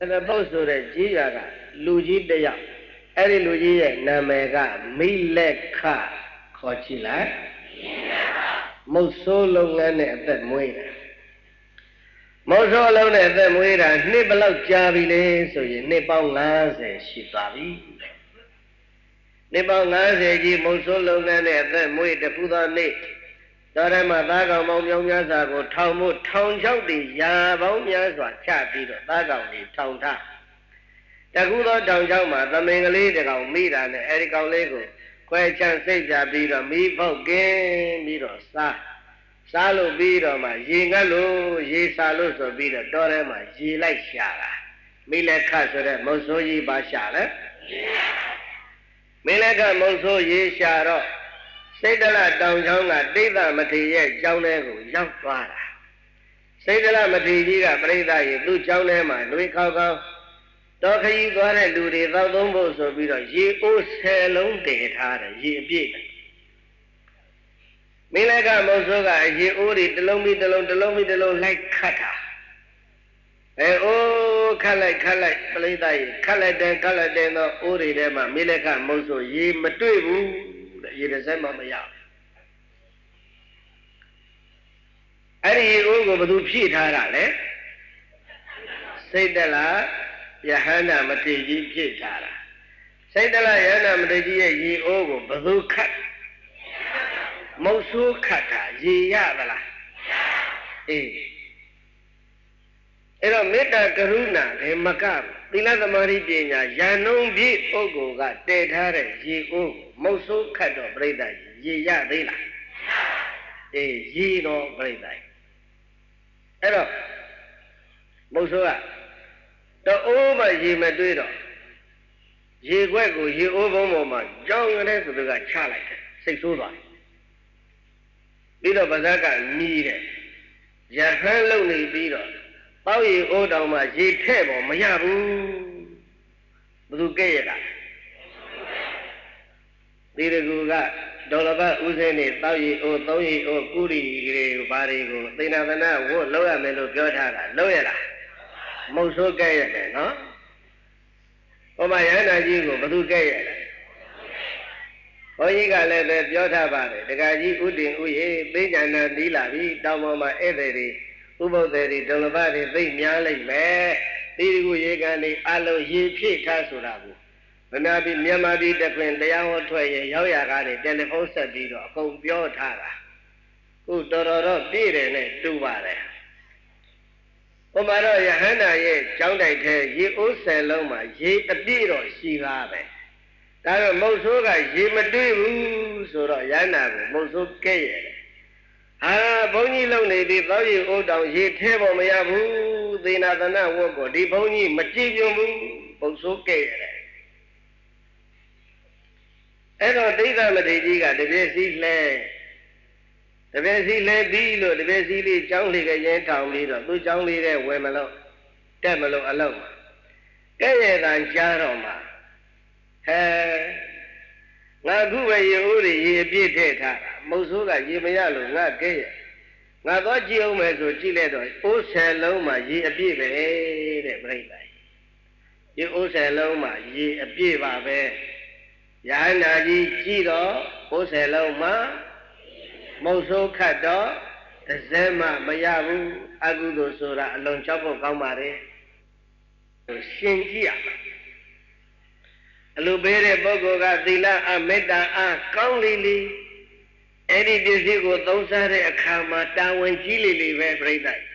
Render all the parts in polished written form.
the post of the Giaga, Luigi de Yam, Eri Luigi, Namega, Mileka, Cochila, Moso long and at that way. Moso long at that way, and nibble out Javile, so you nibble as a shipavi. Nibble as a Moso long and at that way, the Buddha Nate. Darama Daga Momiasa go Tamu Town Jodi Yabomia Chapi, Daga Town Ta. Taguda Town Jama, the Mengali, the Mira and Erica Lego, quite chance say Jabira, me for game, Miro Sa. Salo Bira, my Yingalo, Ye Salos of Bira, Dorema, Ye like Shara. Mila Casa, Mosoyi Bashara. Milaka Moso Ye Shara. Saydala downtown, Deva Matia, Jaunego, Yampara. Saydala Matia, Breda, Lu Jaunema, Louis Coco. Doctor, you got to do the Valdombos of Vida, ye o salon de Tara, ye big. Milaga Mosoga, ye ori, the lomi, like Kata. Oh, Kala, Breda, no, Ori, Dema, Milaka Moso, ye Matu. You resemble me out. Any Ugo do Pitara, say the la, Yahana Matiji Pitara. Say the la Yana Matiji, ye Ogo, Bazu cut. Mosu Kata, ye Yabala. Ero Meta Karuna, the Macab, Pilata Maripina, Yanon be Ogo got dead Hare, ye Ogo. Moso Kato Breda, ye ya dela. Ye no Breda. Hello, Mosoa. The over ye Madudo. Ye Guego, ye over Moma, John and Echo got Charlotte, 6 over. Little Bazaga needed. Jahan lonely beetle. How ye owe down my ye table, Mayabu. Brugera. Guga, Dolaba Uzeni, Taui or Toi or Kuri, Barigo, Dinavana, what Loya Melo Gotara, Loyala. Moso Gay, no? Oh, my Anna Jigo, Badu Gay. Oh, you got let the Jota Bari, the Gaji Udin, Uye, Bejana Dila, Damoma Every, Uboderi, Dolabari, Binyali, Meh, Digu Yegani, Alo Yi Tasurabu. When I be Yamadi, the Queen, the Yaho Toy, Yoyagani, telephone set video, go Biotara. Who Dororo did it, do what? O Maro Yahana, ye, Joundai, ye Usaloma, ye a biro, she have it. That Mosoga, ye Madu, so Yana, Moso Gay. Ah, Boni lonely, the value old down, ye table Mayabu, the Natana Woko, the Boni, Matibu, Moso Gay. I don't think I'm a Diga, the Bessie lay. The Bessie lay below, the Bessie Johnny again town leader, who Johnny there, Wemelo, Demelo alone. Gay than Jaroma. Eh, now go away, you beat it. Mosuga, Yimayalo, not gay. Now what you may do, Giledo, O Saloma, ye a beaver, break. You O Saloma, ye a beaver. Yana Giro, Oseloma, Moso Kato, Zema, Mayabu, Agudo Sura, Lonchapo Kamare, Shingia. Lubere Bogoga, Dila, Ameda, Kauli, Eddie Dizigo, those are a Kama, Dawan Gili, very nice.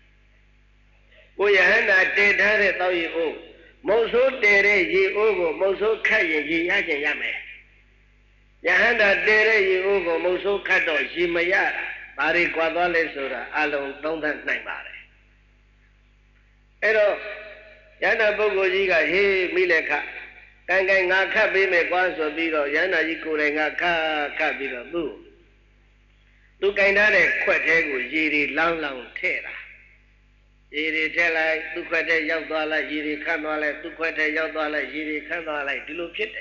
Oyana did her, though you owe. Moso dere ye ogo, Moso Kaye, ye yakin yame. Yahanda dere ye ogo, Moso Kato, Jimayara, Bari Guadale Sura, Alon, don't that name about it. Ero, Yana Bogo Yiga, he, Mileka, Kangan Naka Bime Guanso Bido, Yana Yikurenga Ka Bido, Boo. Lukainade, Quatego, Yiri, Long Terra. Yiri tell I, look at a young dollar, Yiri Kanwala, look at a young dollar, Yiri Kanwala, Dilupite.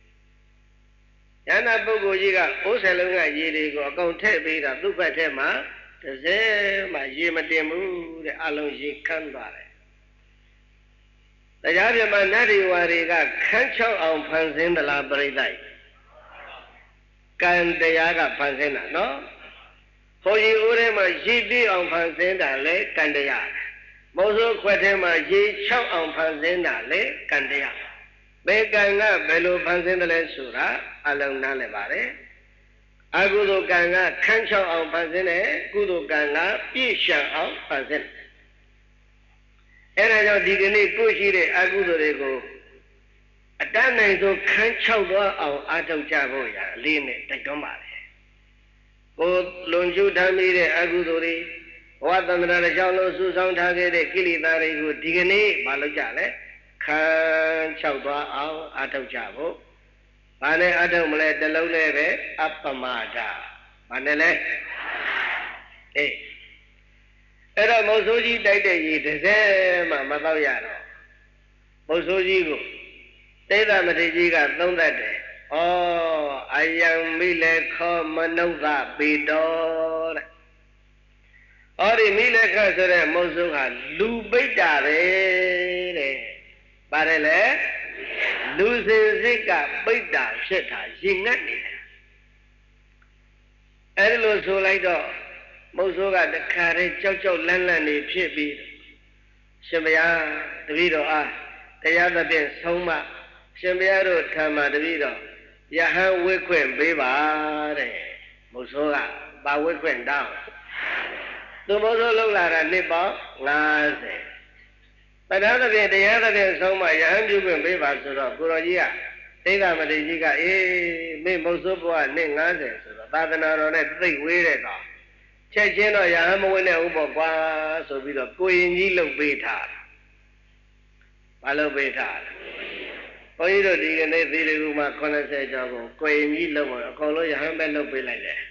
Yana Bogo Yiga, Osalunga Yiri go, go tell me that look at him, the Zema Yimademu, the Alon Yi Kanwala. တရားပြမနတ်ဒီဝါတွေကခန်းချောက်အောင်ဖန်ဆင်းသလားပြိဿကံတရားကဖန်ဆင်းတာနော်ဟိုကြီးဦးထဲမှာရေပြည့်အောင်ဖန်ဆင်းတာလေကံတရားမုံစိုးခွက်ထဲမှာရေချောက်အောင်ဖန်ဆင်းတာလေကံတရားဘယ်ကံကဘယ်လိုဖန်ဆင်းတယ်လဲဆိုတာအလုံးနားလည်ပါတယ်အကုသိုလ်ကံကခန်းချောက်အောင်ဖန်ဆင်းတယ်ကုသိုလ်ကံကပြည့်စုံအောင်ဖန်ဆင်းတယ်အဲ့ဒါကြောင့်ဒီကနေ့ကိုရှိတဲ့အကုသိုလ်တွေကိုအတတ်နိုင်ဆုံးခန်းချောက်သွားအောင်အားထုတ်ကြဖို့ရအလေးနဲ့တိုက်တွန်းပါတယ်ကိုလွန်ကျူးထားမိတဲ့အကုသိုလ်တွေဘဝတန္တရာတစ်ချောင်းလုံးစုဆောင်ထားခဲ့တဲ့ကိလေသာတွေကိုဒီကနေ့မလုပ်ကြလဲခန်းချောက်သွားအောင်အားထုတ်ကြဖို့ဘာနဲ့အားထုတ်မလဲတလုံးနဲ့ပဲအပမဒဘာနဲ့လဲအေးအဲ့တော့မုတ်ဆိုးကြီးတိုက်တဲ့ရေတစ်စဲမှမတော့ရတော့မုတ်ဆိုးကြီးကိုသိဒ္ဓမထေရကြီးကသုံးသပ်တယ်ဩအယံမိလေခောမနုဿပေတောတဲ့ဩဒီမိလေခဆိုတဲ့မုတ်ဆိုးဟာလူပိတ္တာပဲတဲ့ပါတယ်လေလူစင်စစ်ကပိတ္တာဖြစ်တာရင်ငတ်နေတယ်အဲ့ဒီလိုဆိုလိုက်တော့မုတ်ဆိုးကတခါတည်းကြောက်ကြောက်လန့်လန့်နေဖြစ်ပြီးရှင်ဘုရားတပည့်တော်အားတရားသဖြင့်ဆုံးမရှင်ဘုရားတို့ထံမှာတပည့်တော်ယဟန်ဝိခွင့်ပေးပါတဲ့မုတ်ဆိုးကပါဝိခွင့်တောင်းသူမုတ်ဆိုးလောက်လာတာနှစ်ပေါင်း50တရားသဖြင့်ဆုံးမယဟန်ပြုခွင့်ပေးပါဆိုတော့ကိုတော်ကြီးကသိက္ခာမထေရကြီးကအေးမင်းမုတ်ဆိုးဘဝနှစ်50ဆိုတော့သာသနာတော်နဲ့သိဝေးတဲ့ကောင်ချက်ချင်းတော့ရဟန်းမဝင်တဲ့ဥပ္ပကွာဆိုပြီးတော့ကိုရင်ကြီးလှုပ်ပေးထားတာဘာလှုပ်ပေးထားလဲဘုန်းကြီးတို့ဒီကနေ့သီလကူမှာ80ကျော်ကိုကိုရင်ကြီးလှုပ်မှာအကုန်လုံးရဟန်းပဲလှုပ်ပေးလိုက်တယ်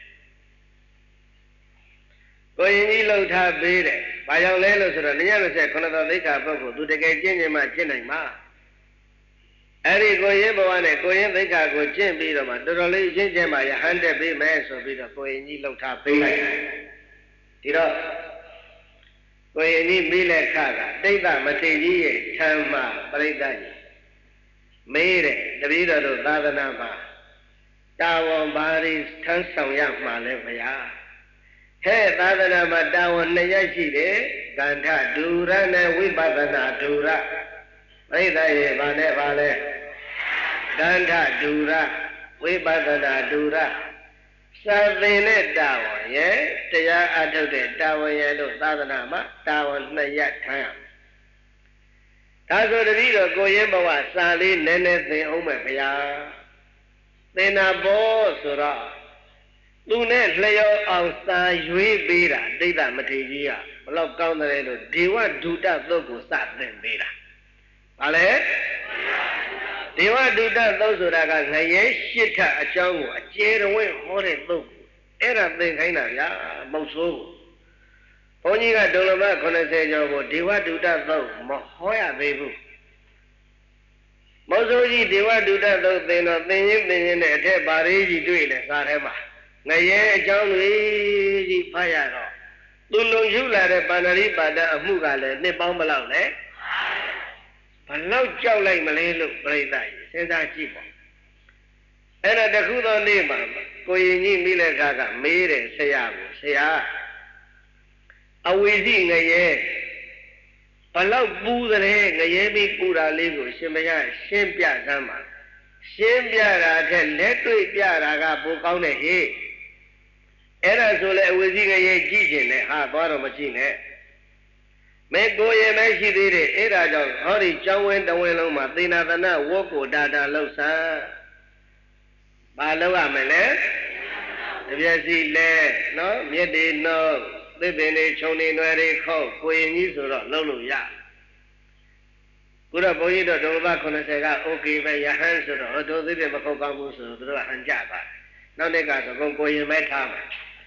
ကိုရင်ကြီးလှုပ်ထားပေးတယ်ဘာကြောင့်လဲလို့ဆိုတော့229တော်သိက္ခာပုဂ္ဂိုလ်သူတကယ်ကျင့်ခြင်းမှကျင့်နိုင်မှာအဲ့ဒီကိုရင်ဘဝနဲ့ကိုရင်သိက္ခာကိုကျင့်ပြီးတော့မှတော်တော်လေးကျင့်ခြင်းမှရဟန်းတက်ပေးမယ်ဆိုပြီးတော့ကိုရင်ကြီးလှုပ်ထားပေးလိုက်တယ်ဒီတော့ကိုရင်ကြီးမိလက်ခကတိဋ္ဌမထေရကြီးရဲ့ထံမှာပရိသတ်ကြီးမေးတယ်တပည့်တော်တို့သာသနာမှာတာဝန်ဘာတွေထမ်းဆောင်ရမှာလဲဗျာဟဲ့သာသနာမှာတာဝန်2ရပ်ရှိတယ်ကန္ထဒူရနဲ့ဝိပဿနာဒူရပရိသတ်ရဲ့ဘာနဲ့ဘာလဲကန္ထဒူရဝိပဿနာဒူရစာသင်တဲ့တာဝန်ရဲ့တရားအထုတ်တဲ့တာဝန်ရဲ့လို့သာသနာမှာတာဝန်2ရပ်ထမ်းရမယ်ဒါဆိုတပည့်တော်ကိုရင်ဘဝစာလေးနည်းနည်းသင်အောင်မယ်ဗျာသင်တာဘောဆိုတော့သူနဲ့လျော်အောင်စာရွေးပေးတာတိဋ္ဌမထေရကြီးကဘလောက်ကောင်းတယ်လို့ဒေဝဒုတသုတ်ကိုစသင်ပေးတာဘာလဲဒေဝဒုတသုတ်ဆိုတာကငရဲ8ထပ်အကြောင်းကိုအကျယ်တဝင့်ဟောတဲ့သုတ်အဲ့ဒါသင်ခိုင်းတာဗျာမဟုတ်ဆိုးဘုန်းကြီးကဒုလမ80ကျော်ကိုဒေဝဒုတသုတ်မဟောရသေးဘူးမဟုတ်ဆိုးကြီးဒေဝဒုတသုတ်သင်တော့သင်ရင်နဲ့အထက်ပါရေးကြီးတွေ့တယ်စာထဲမှာငရဲအကြောင်းတွေကြီးဖတ်ရတော့သူလုံယူလာတဲ့ပါဏာတိပါဒအမှုကလည်းနှစ်ပေါင်းဘယ်လောက်လဲဘလောက်ကြောက်လိုက်မလဲလို့ပြိဿကြီးစဉ်းစားကြည့်ပါအဲ့ဒါတခုသောနေ့မှာကိုရင်ကြီးမိလက်ခကမေးတယ်ဆရာကိုဆရာအဝိဇိငရဲဘလောက်ပူတယ်ငရဲပြီးပူတာလေးကိုရှင်မရရှင်းပြသမ်းပါရှင်းပြတာထက်လက်တွေ့ပြတာကပိုကောင်းတယ်ဟေ့အဲ့ဒါဆိုလေအဝိဇိငရဲကြည့်ခြင်းနဲ့ဟာသွားတော့မကြည့်နဲ့မဲကိုရင်မရှိသေးတယ်အဲ့ဒါကြောင့်ဟောဒီကျောင်းဝင်းတဝင်းလုံးမှာသေနာသနာဝတ်ကိုဒါတာလှုပ်ဆန်းဘာလုပ်ရမလဲတပြည့်စီလဲနော်မြစ်တွေနော်သစ်ပင်တွေခြုံတွေနွယ်တွေခောက်ကိုရင်ကြီးဆိုတော့လှုပ်လို့ရခုတော့ဘုန်းကြီးတို့ဒုလဘ80ကโอเคပဲယဟန်ဆိုတော့တို့သစ်ပင်မခောက်ကောင်းဘူးဆိုတော့တို့ကဟန်ကြပါနောက်နေ့ကဆိုကိုရင်မဲထားမယ်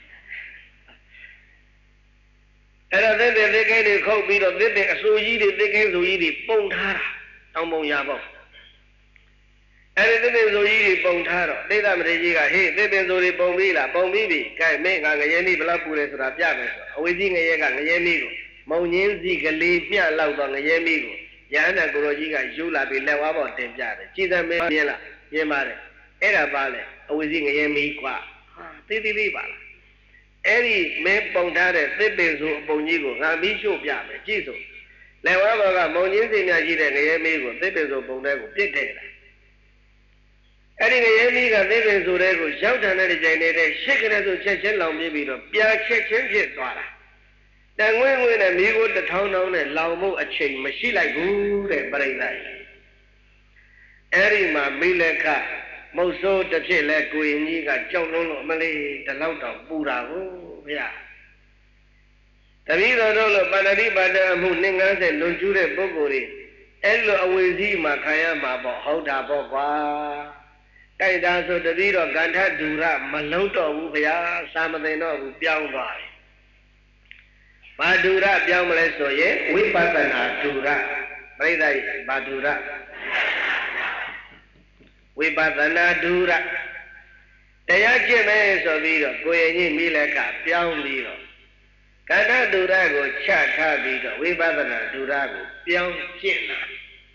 အဲ့တော့သစ်ပင်သစ်ကိန်းတွေခုတ်ပြီးတော့သစ်ပင်အဆူကြီးတွေသစ်ကိန်းဆူကြီးတွေပုံထားတာတောင်းပုံရပေါ့အဲ့ဒီသစ်ပင်ဆူကြီးတွေပုံထားတော့တိဋ္ဌမထေရကြီးကဟေးသစ်ပင်ဆူတွေပုံပြီးလားပုံပြီးပြီကဲမင်းငါငရဲမီးဘလောက်ပူလဲဆိုတာပြမယ်ဆိုအဝိဇ္ဇိငရဲကငရဲမီးကိုမုံညင်းစီကလေးပြလောက်တော့ငရဲမီးကိုရဟန္တာကိုရောကြီးကယူလာပြီးလက်ဝါးပေါ်တင်ပြတယ်ကြည်သမင်းပြင်းလာပြင်းပါတယ်အဲ့ဒါပါလေအဝိဇ္ဇငရဲမီးကွာဟာသေးသေးလေးပါလားအဲ့ဒီမင်းပုံထားတဲ့သစ်ပင်ဆိုအပုံကြီးကိုငါမီးရှို့ပြမယ်ကြည့်စို့လက်ဝါးပေါ်ကမုံချင်းစင်များရှိတဲ့ငရဲမီးကိုသစ်ပင်ဆိုပုံထဲကိုပြစ်ထည့်လိုက်အဲ့ဒီငရဲမီးကသစ်ပင်ဆိုတဲ့ကိုရောက်တန်တဲ့ကြိုင်နေတဲ့ရှစ်ကလေးဆိုချက်ချင်းလောင်ပြီးတော့ပြာချက်ချင်းဖြစ်သွားတာတန်ငွေ့ငွေ့နဲ့မိကိုတစ်ထောင်းထောင်းနဲ့လောင်မှုအချိန်မရှိလိုက်ဘူးတဲ့ပြိဿအဲ့ဒီမှာမိလက်ခမုတ်ဆိုးတစ်ဖြစ်လဲကိုရင်ကြီးကကြောက်လုံးလို့အမလေးဒီလောက်တောင်ပူတာကိုဗျာတပည့်တော်တို့လိုပါဏတိပါဒအမှု90လွန်ကျူးတဲ့ပုဂ္ဂိုလ်တွေအဲ့လိုအဝေစီးမှာခံရမှာပေါ့ဟုတ်တာပေါ့ကွာတိုက်တာဆိုတပည့်တော်ကန္ထဒူရမလုံးတော့ဘူးဗျာစာမသိတော့ဘူးပြောင်းသွားတယ်ဘာဒူရပြောင်းမလဲဆိုရင်ဝိပဿနာဒူရပြိဿဘာဒူရဝိပဿနာဒူရတရားကျင့်မယ်ဆိုပြီးတော့ကိုယ်ရင်ကြီးမိလက်ကပြောင်းပြီးတော့ကန္ထဒူရကိုချထားပြီးတော့ဝိပဿနာဒူရကိုပြောင်းကျင့်လာ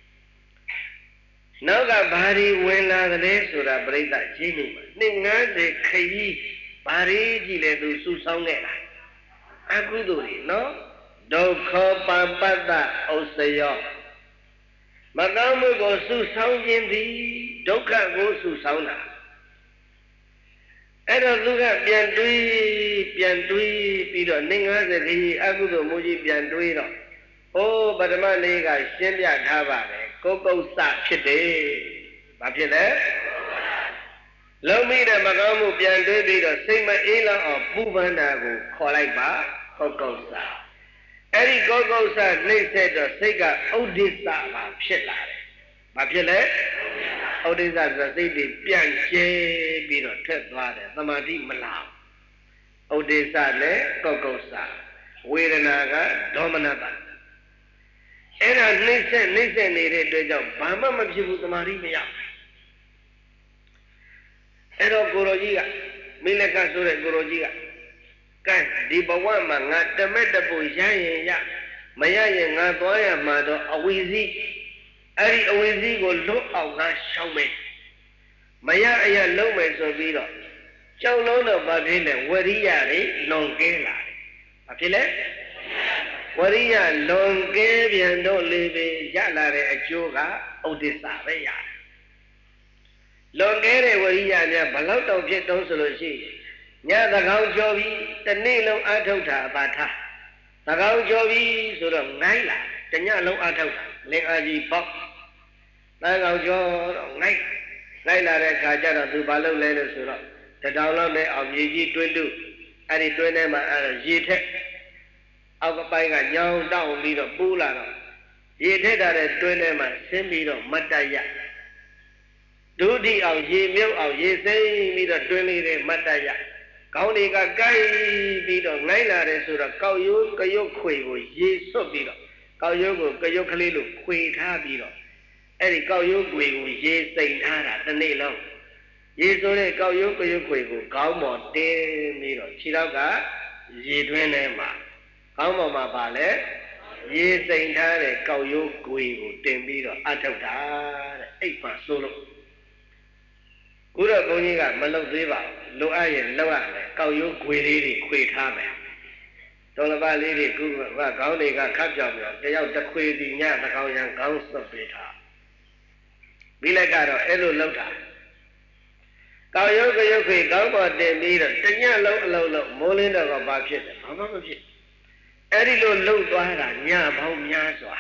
နောက်ကဘာဒီဝင်လာတဲ့ဆိုတာပြိဿရှင်းနေမှာ90ခရီးဘာရီကြီးလဲသူစုဆောင်းခဲ့တာအကုသိုလ်တွေနော်ဒုက္ခပံပတ္တဥစ္စယောမကောင်းမှုကိုစုဆောင်းခြင်းသည်ဒုက္ခကိုစုဆောင်းတာအဲ့တော့သူကပြန်တွေးပြီးတော့90ခရီးအကုသိုလ်မှုကြီးပြန်တွေးတော့ဟိုးပထမနေ့ကရှင်းပြထားပါတယ်ကိုကုတ်စဖြစ်တယ်ဘာဖြစ်လဲလုံးမိတဲ့မကောင်းမှုပြန်တွေးပြီးတော့စိတ်မအေးလောက်အောင်ပူပန်တာကိုခေါ်လိုက်ပါကိုကုတ်စအဲ့ဒီကိုကုတ်စနှိမ့်ဆက်တော့စိတ်ကဥဒိစ္စပါဖြစ်လာတယ်ဘာဖြစ်လဲဥဒိစ္စဆိုစိတ်တွေပြန်ကျဲပြီးတော့ထွက်သွားတယ်သမာဓိမလာဥဒိစ္စနဲ့ကိုကုတ်စဝေဒနာကဒေါမနတအဲ့ဒါနှိမ့်ဆက်နေတဲ့အတွက်ကြောင့်ဘာမှမဖြစ်ဘူးသမာဓိမရအဲ့တော့ကိုရောကြီးကမိလက်ကဆိုတဲ့ကိုရောကြီးကကဲဒီဘဝမှာငါတမက်တပူရရင်ရမရရင်ငါသွားရမှာတော့အဝိဇ္ဇိအဲ့ဒီအဝိဇ္ဇိကိုလွတ်အောင်ငါရှောင်မယ်မရအရာလုံးမယ်ဆိုပြီးတော့ကြောက်လုံးတော့ဘာဖြစ်လဲဝရိယတွေလွန်ကဲလာတယ်ဘာဖြစ်လဲဝရိယလွန်ကဲပြန်တော့လေပဲရလာတဲ့အကျိုးကဥဒိစ္စပဲရတယ်လွန်ကဲတဲ့ဝရိယများဘလောက်တောင်ဖြစ်တုံးဆိုလို့ရှိရင်ညသကောင်ကျော်ပြီးတနေ့လုံးအထုတ်တာအပါထားသကောင်ကျော်ပြီးဆိုတော့ငိုင်းလာတညလုံးအထုတ်တာလင်အားကြီးပေါက်သကောင်ကျော်တော့ငိုင်းလာတဲ့ခါကျတော့သူဘာလုပ်လဲလို့ဆိုတော့တတောင်လောက်နဲ့အောင်မြေကြီးတွင်းတုအဲ့ဒီတွင်းထဲမှာအဲ့ရေထက်အောက်ကပိုင်းကညောင်းတောင်းပြီးတော့ပူးလာတော့ရေထက်တာတဲ့တွင်းထဲမှာဆင်းပြီးတော့မတ်တရဒုတိအောင်ရေမြုပ်အောင်ရေစိမ့်ပြီးတော့တွင်းလေးတွေမတ်တရကောင်းတွေကကိုက်ပြီးတော့ငိုင်းလာတယ်ဆိုတော့ကောက်ရိုးကရုတ်ခွေကိုရေစွတ်ပြီးတော့ကောက်ရိုးကိုကရုတ်ကလေးလိုခွေထားပြီးတော့အဲ့ဒီကောက်ရိုးခွေကိုရေစိမ့်ထားတာတစ်နေ့လုံးရေဆိုတဲ့ကောက်ရိုးကရုတ်ခွေကိုခေါင်းပေါ်တင်းပြီးတော့ခြေထောက်ကရေတွင်းထဲမှာခေါင်းပေါ်မှာပါလဲရေစိမ့်ထားတဲ့ကောက်ရိုးခွေကိုတင်ပြီးတော့အထုတ်တာတဲ့အိပ်ပါဆိုလို့ခုတော့ဘုန်းကြီးကမလုပ်သေးပါဘူးလိုအပ်ရင်လောက်ရမယ်ကောက်ရိုးခွေလေးတွေခွေထားမယ်တော်လပါလေးတွေခုကခေါင်းတွေကခတ်ပြောင်ပြောင်တယောက်တစ်ခွေစီညသကောင်ရံခေါင်းစွပ်ပေးထားပြီးလိုက်ကတော့အဲ့လိုလုပ်တာကောက်ရိုးကရုတ်ခွေခေါင်းပေါ်တင်ပြီးတော့တညလုံးအလုံးလုံးမိုးလင်းတော့ကဘာဖြစ်တယ်ဘာမှမဖြစ်အဲ့ဒီလိုလှုပ်သွားတာညပေါင်းများစွာ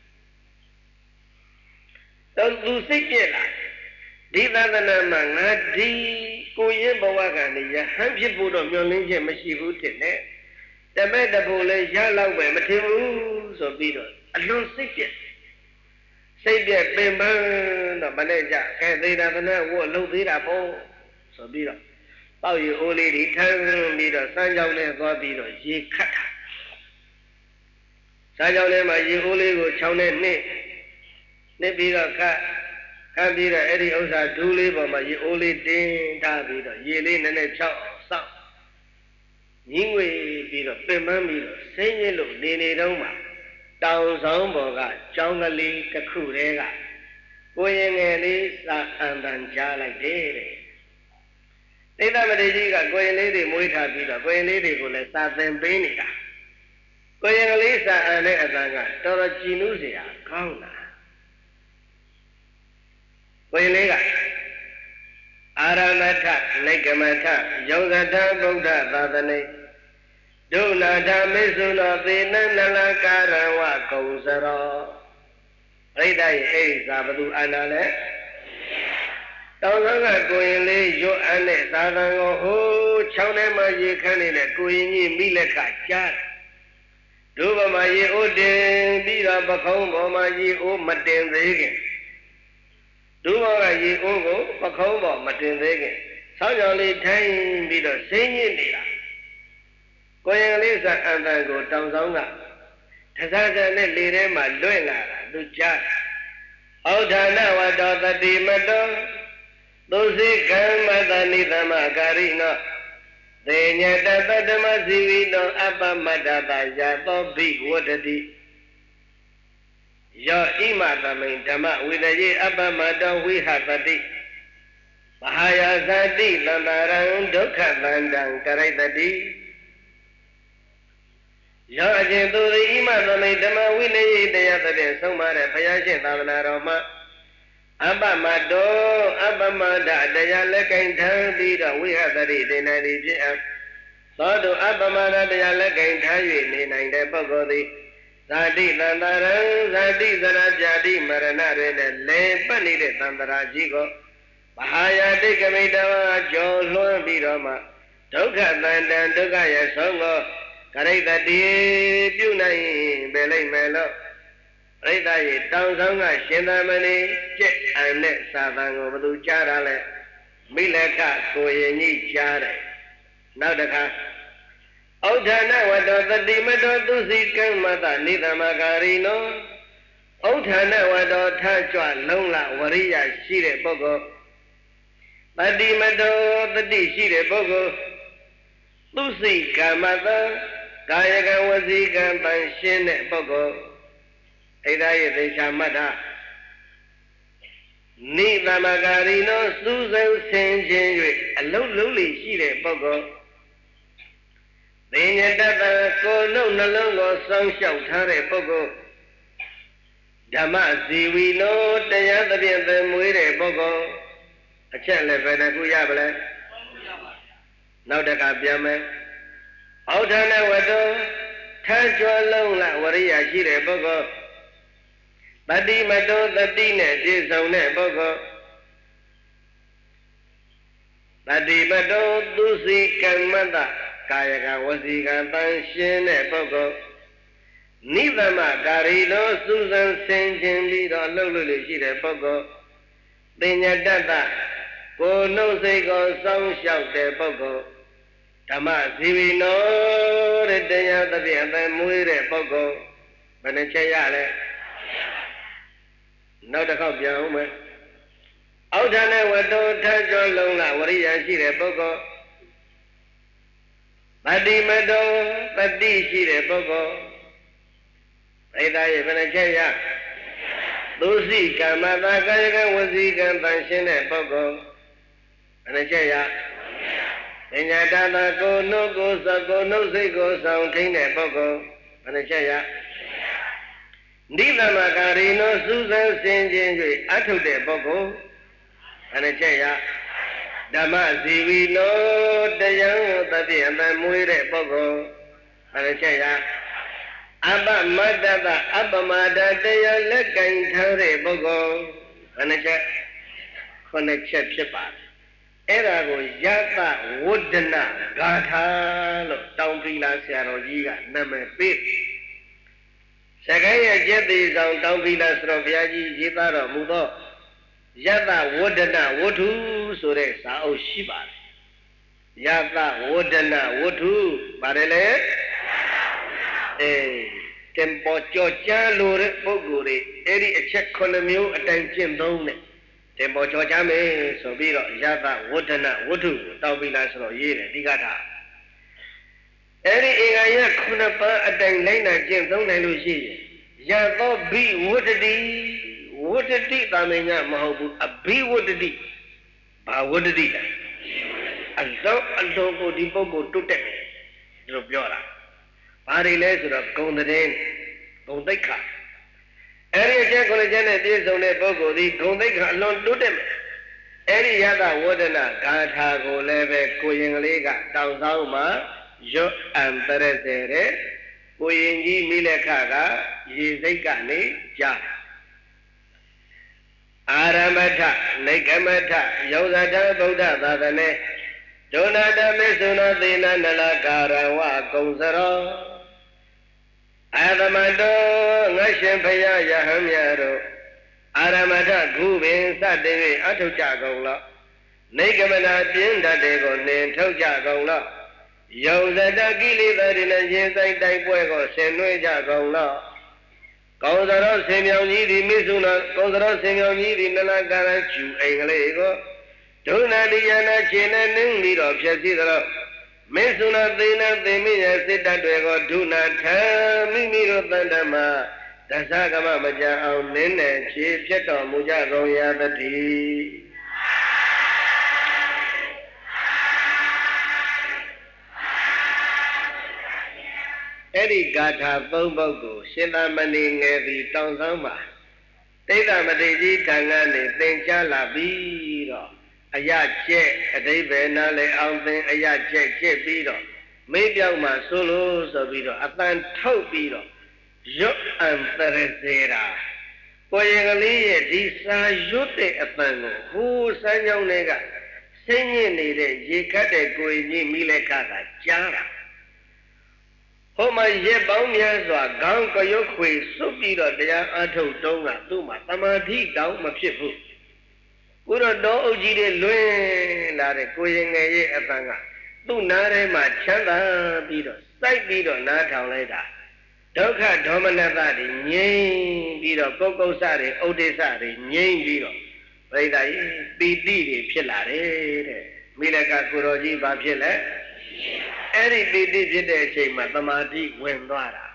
တော့သူစိတ်ပြက်လာဒီသဒ္ဒနာမှာငါဒီကိုရင်ဘဝကနေရဟန်းဖြစ်ဖို့တော့မျှော်လင့်ချက်မရှိဘူးတဲ့နဲ့တမက်တဖို့လဲရလောက်ပဲမထင်ဘူးဆိုပြီးတော့အလွန်စိတ်ပြက်ပင်ပန်းတော့မနဲ့ကြခဲသေးတာကနဲ့ဝတ်လှုပ်သေးတာပေါ့ဆိုပြီးတော့ပေါက်ရအိုးလေးတွေထမ်းပြီးတော့စမ်းကြောင်းနဲ့သွားပြီးတော့ရေခတ်တာစမ်းကြောင်းထဲမှာရေအိုးလေးကိုခြောက်နဲ့နှစ်ပြီးတော့ခတ်ပြီးတော့အဲ့ဒီဥစ္စာဒူးလေးပေါ်မှာရေအိုးလေးတင်းထားပြီးတော့ရေလေးနည်းနည်းဖြောက်အောင်စောင့်ညီငွေပြီးတော့ပင်ပန်းပြီးတော့စိမ့်ရလို့နေတုံးမှာတောင်ဆောင်ပေါ်ကကျောင်းကလေးတစ်ခုတည်းကကိုရင်ငယ်လေးစာအန်တန်ကြားလိုက်တယ်တဲ့တိတ်သမတိကြီးကကိုရင်လေးတွေမွေးထားပြီးတော့ကိုရင်လေးတွေကိုလည်းစာသင်ပေးနေတာကိုရင်ကလေးစာအန်တဲ့အတန်ကတော်တော်ကြည်နူးစရာကောင်းတာကိုရင်လေးကအာရမထနိဂမထယောဂထဗုဒ္ဓသာသနေဒုနာဓမ္မေစုလောသေနနလကာရဝကုံစရောပြိတ္တရဲ့အိဋ္ဌာဘသူအနာလဲတောင်းကကိုရင်လေးရွတ်အပ်တဲ့သာသံကိုဟိုးချောင်းထဲမှာရေခမ်းနေတဲ့ကိုရင်ကြီးမိလက်ခကြားဒုဗမာရေအိုးတင်ပြီးတော့ပခုံးပေါ်မှာရေအိုးမတင်သေးခင်ဒုဘောကရေအိုးကိုပခုံးပေါ်မတင်သေးခင်ဆောင်းကြောင်လေးထိုင်ပြီးတော့စိမ့်ညစ်နေတာကိုရင်လေးစအံတန်ကိုတောင်ဆောင်ကတစားစံနဲ့လေထဲမှာလွင့်လာတာသူကြားဩဌာနဝတ္တောတတိမတောသုစိကမ္မတနိသမကာရိနောသေညတတတ္တမဇီဝိနောအပမတ္တတယသောဘိဝတ္တိယောဣမသမိန်ဓမ္မဝိနယေအပမတ္တောဝိဟတတိမဟာယာသတိသန္တာရံဒုက္ခသန္တံကရိတတိယောအရှင်သူသည်ဣမသမိန်ဓမ္မဝိနယေတရားတဲ့ဆုံးမတဲ့ဘုရားရှင်သာသနာတော်မှာအပမတ္တောအပမတ္တတရားလက်ကင်ထမ်းပြီးတော့ဝိဟတတိနေနိုင်သည်ဖြစ်အပ်သောတုအပမတ္တတရားလက်ကင်ထမ်း၍နေနိုင်တဲ့ပုဂ္ဂိုလ်သည်ဇာတိသန္တာရံဇာတိသရပြာတိမရဏတွေနဲ့လဲပတ်နေတဲ့သန္တရာကြီးကိုမဟာယာတိကမိတဝါကျော်လွှမ်းပြီးတော့မှဒုက္ခသန္တံဒုက္ခရဲ့ဆုံးကိုကရိတတိပြုနိုင်ပဲလိမ့်မယ်လို့ပြိတ္တရဲ့တောင်ဆောင်ကရှင်သာမဏေကျက်အန်နဲ့စာသံကိုဘသူကြားတာလဲမိလကကိုရင်ကြီးကြားတယ်နောက်တစ်ခါဩဌာနဝတ္တောတတိမတောသူစီကမ္မတနိသမကာရိနောဩဌာနဝတ္တောထကြွလုံးလဝရိယရှိတဲ့ပုဂ္ဂိုလ်တတိမတောတတိရှိတဲ့ပုဂ္ဂိုလ်သူစီကမ္မတကာယကဝစီကံပန်ရှင်းတဲ့ပုဂ္ဂိုလ်ဣဒာယေသေချာမတ္ထနိသမကာရိနောစူးစမ်းဆင်ခြင်၍အလုံးလုံးလေးရှိတဲ့ပုဂ္ဂိုလ်သေညတတကိုယ်နှုတ်နှလုံးကိုစောင့်ရှောက်ထားတဲ့ပုဂ္ဂိုလ်ဓမ္မဇီဝီနောတရားသဖြင့်သမွေးတဲ့ပုဂ္ဂိုလ်အချက်လည်းဘယ်နှခုရပါလဲနောက်တစ်ခါပြန်မယ်ဩဌာနဝတ္တောထကြွလုံးလဝရိယရှိတဲ့ပုဂ္ဂိုလ်တတိမတောတတိနဲ့ပြည့်စုံတဲ့ပုဂ္ဂိုလ်တတိမတောသူစီကမ္မတကာယကဝစီကံတန်ရှင်းတဲ့ပုဂ္ဂိုလ်နိသမကာရီနောစူးစမ်းဆင်ခြင်ပြီးတော့လှုပ်လို့ရှိတဲ့ပုဂ္ဂိုလ်ပညာတတ္တကိုယ်နှုတ်စိတ်ကိုစောင့်ရှောက်တဲ့ပုဂ္ဂိုလ်ဓမ္မဇီဝိနောတဲ့တရားသဖြင့်အတန်မွေးတဲ့ပုဂ္ဂိုလ်ဘယ်နှချက်ရလဲနောက်တစ်ခေါက်ပြန်အောင်မယ်ဩဌာနဝတ္တောထကြွလုံးလဝရိယရှိတဲ့ပုဂ္ဂိုလ်တတိမတောတတိရှိတဲ့ပုဂ္ဂိုလ်ဣဒာယေဘယ်နှချက်ရသူစီကမ္မတာကာယကဝစီကံတန်ရှင်းတဲ့ပုဂ္ဂိုလ်ဘယ်နှချက်ရပညာတတကိုနှုတ်ကိုစကိုနှုတ်စိတ်ကိုဆောင်ထိန်တဲ့ပုဂ္ဂိုလ်ဘယ်နှချက်ရနိသမကာရိနောစူးစမ်းဆင်ခြင်၍အထုတ်တဲ့ပုဂ္ဂိုလ်ဘယ်နှချက်ရဓမ္မဇီဝီနောတရားသဖြင့်အမှန်မွေးတဲ့ပုဂ္ဂိုလ်ဘယ်နှချက်ရအပမတ္တတအပမတ္တတရားလက်ကင်ထားတဲ့ပုဂ္ဂိုလ်ဘယ်နှချက်ခုနှစ်ချက်ဖြစ်ပါတယ်အဲ့ဒါကိုယတဝဒ္ဒနာဂါထာလို့တောင်ပီလာဆရာတော်ကြီးကနာမည်ပေးစကိုင်းရဲ့ကျက်သေးဆောင်တောင်ပီလာဆရာဘုရားကြီးရေးသားတော်မူသောယတဝဒ္ဒနာဝတ္ထုဆိုတဲ့စာအုပ်ရှိပါတယ်ယတဝဒ္ဒနာဝတ္ထုပါတယ်လေတံပေါ်ကြော်ကြားလို့တဲ့ပုဂ္ဂိုလ်တွေအဲ့ဒီအချက်9မျိုးအတိုင်းကျင့်သုံးတဲ့တံပေါ်ကြော်ကြားမယ်ဆိုပြီးတော့ယတဝဒ္ဒနာဝတ္ထုကိုတောင်ပီလာဆရာရေးတယ်ဒီကထာအဲ့ဒီဧကယ9ပါးအတိုင်းလိုက်နာကျင့်သုံးနိုင်လို့ရှိရင်ယသောဘိဝတ္တိဝတ္တိတာမင်ညာမဟုတ်ဘူးအဘိဝတ္တိဘာဝတ္တိလဲအလုံးကိုဒီပုဂ္ဂိုလ်တွတ်တက်တယ်ဒီလိုပြောတာဘာတွေလဲဆိုတော့ဂုံတဲ့ဂုံသိက္ခာအဲ့ဒီအချက်ကိုလည်းကျန်တဲ့ပြည့်စုံတဲ့ပုဂ္ဂိုလ်ဒီဂုံသိက္ခာအလွန်တွတ်တက်မယ်အဲ့ဒီယတဝဒနာဂါထာကိုလည်းပဲကိုရင်ကလေးကတောင်ဆောင်မှာရွတ်အံတရစေတဲ့ကိုရင်ကြီးမိလက်ခကရေစိတ်ကနေကြားအာရမထနိကမထယောဇထဗုဒ္ဓသာသနေဒုနာတမေသုနောသေနနလကာရဝကုံစရောအာသမတောငါရှင်ဖယားယဟံမြတ်တို့အာရမထဂုပင်စတင်၍အထုတ်ကြကုန်လောနိဂမနာပြင်းတတ်တဲ့ကိုနှင်ထုတ်ကြကုန်လောယောဇတကိလေသာတွေနဲ့ရင်ဆိုင်တိုက်ပွဲကိုဆင်နွှဲကြကုန်လောကောင်းစရောဆင်မြောင်ကြီးဒီမိစုနာကောင်းစရောဆင်မြောင်ကြီးဒီနလကာရကျူအိမ်ကလေးကိုဒုနာတိယနာခြေနဲ့နှင်းပြီးတော့ဖြစ်စီသောမေစုနာသေနသေမိရဲ့စစ်တပ်တွေကိုဒုနာထမိမိတို့တန်တမဒသကမမကြအောင်နင်းနဲ့ခြေဖြတ်တော်မူကြကုန်ရသတည်းအဲ့ဒီဂါထာသုံးပုဒ်ကိုရှင်သာမဏေငယ်သည်တောင်ဆောင်မှာတိဋ္ဌမတိကြီးထံကနေသင်ကြားလာပြီးတော့အယကျက်အတိဘယ်နာလဲအောင်သင်အယကျက်ကျက်ပြီးတော့မေးပြောက်မှဆိုလို့ဆိုပြီးတော့အတန်ထုတ်ပြီးတော့ရွတ်အံတရစေတာကိုရင်ကလေးရဲ့ဒီစာရွတ်တဲ့အတန်ကိုဟိုးစမ်းကြောင်းတွေကဆင်းရဲနေတဲ့ရေခတ်တဲ့ကိုရင်ကြီးမိလက်ခကကြားတာဟိုမှာရက်ပေါင်းများစွာခေါင်းကရွတ်ခွေစွတ်ပြီးတော့တရားအထုတ်တုံးကသူ့မှာတမာတိတောင်မဖြစ်ဘူးကိုတော့တောအုပ်ကြီးတွေလွင်လာတဲ့ကိုရင်ငယ်ရဲ့အတန်ကသူ့နားထဲမှာချမ်းသာပြီးတော့စိုက်ပြီးတော့နားထောင်လိုက်တာဒုက္ခဒေါမနတတွေငြိမ့်ပြီးတော့ကုက္ကုဆတွေဥဒိစ္စတွေငြိမ့်ပြီးတော့ပရိသတ်ကြီးပီတိတွေဖြစ်လာတယ်တဲ့မိလကကိုတော်ကြီးဘာဖြစ်လဲအဲ့ဒီပီတိဖြစ်တဲ့အချိန်မှာသမာဓိဝင်သွားတာ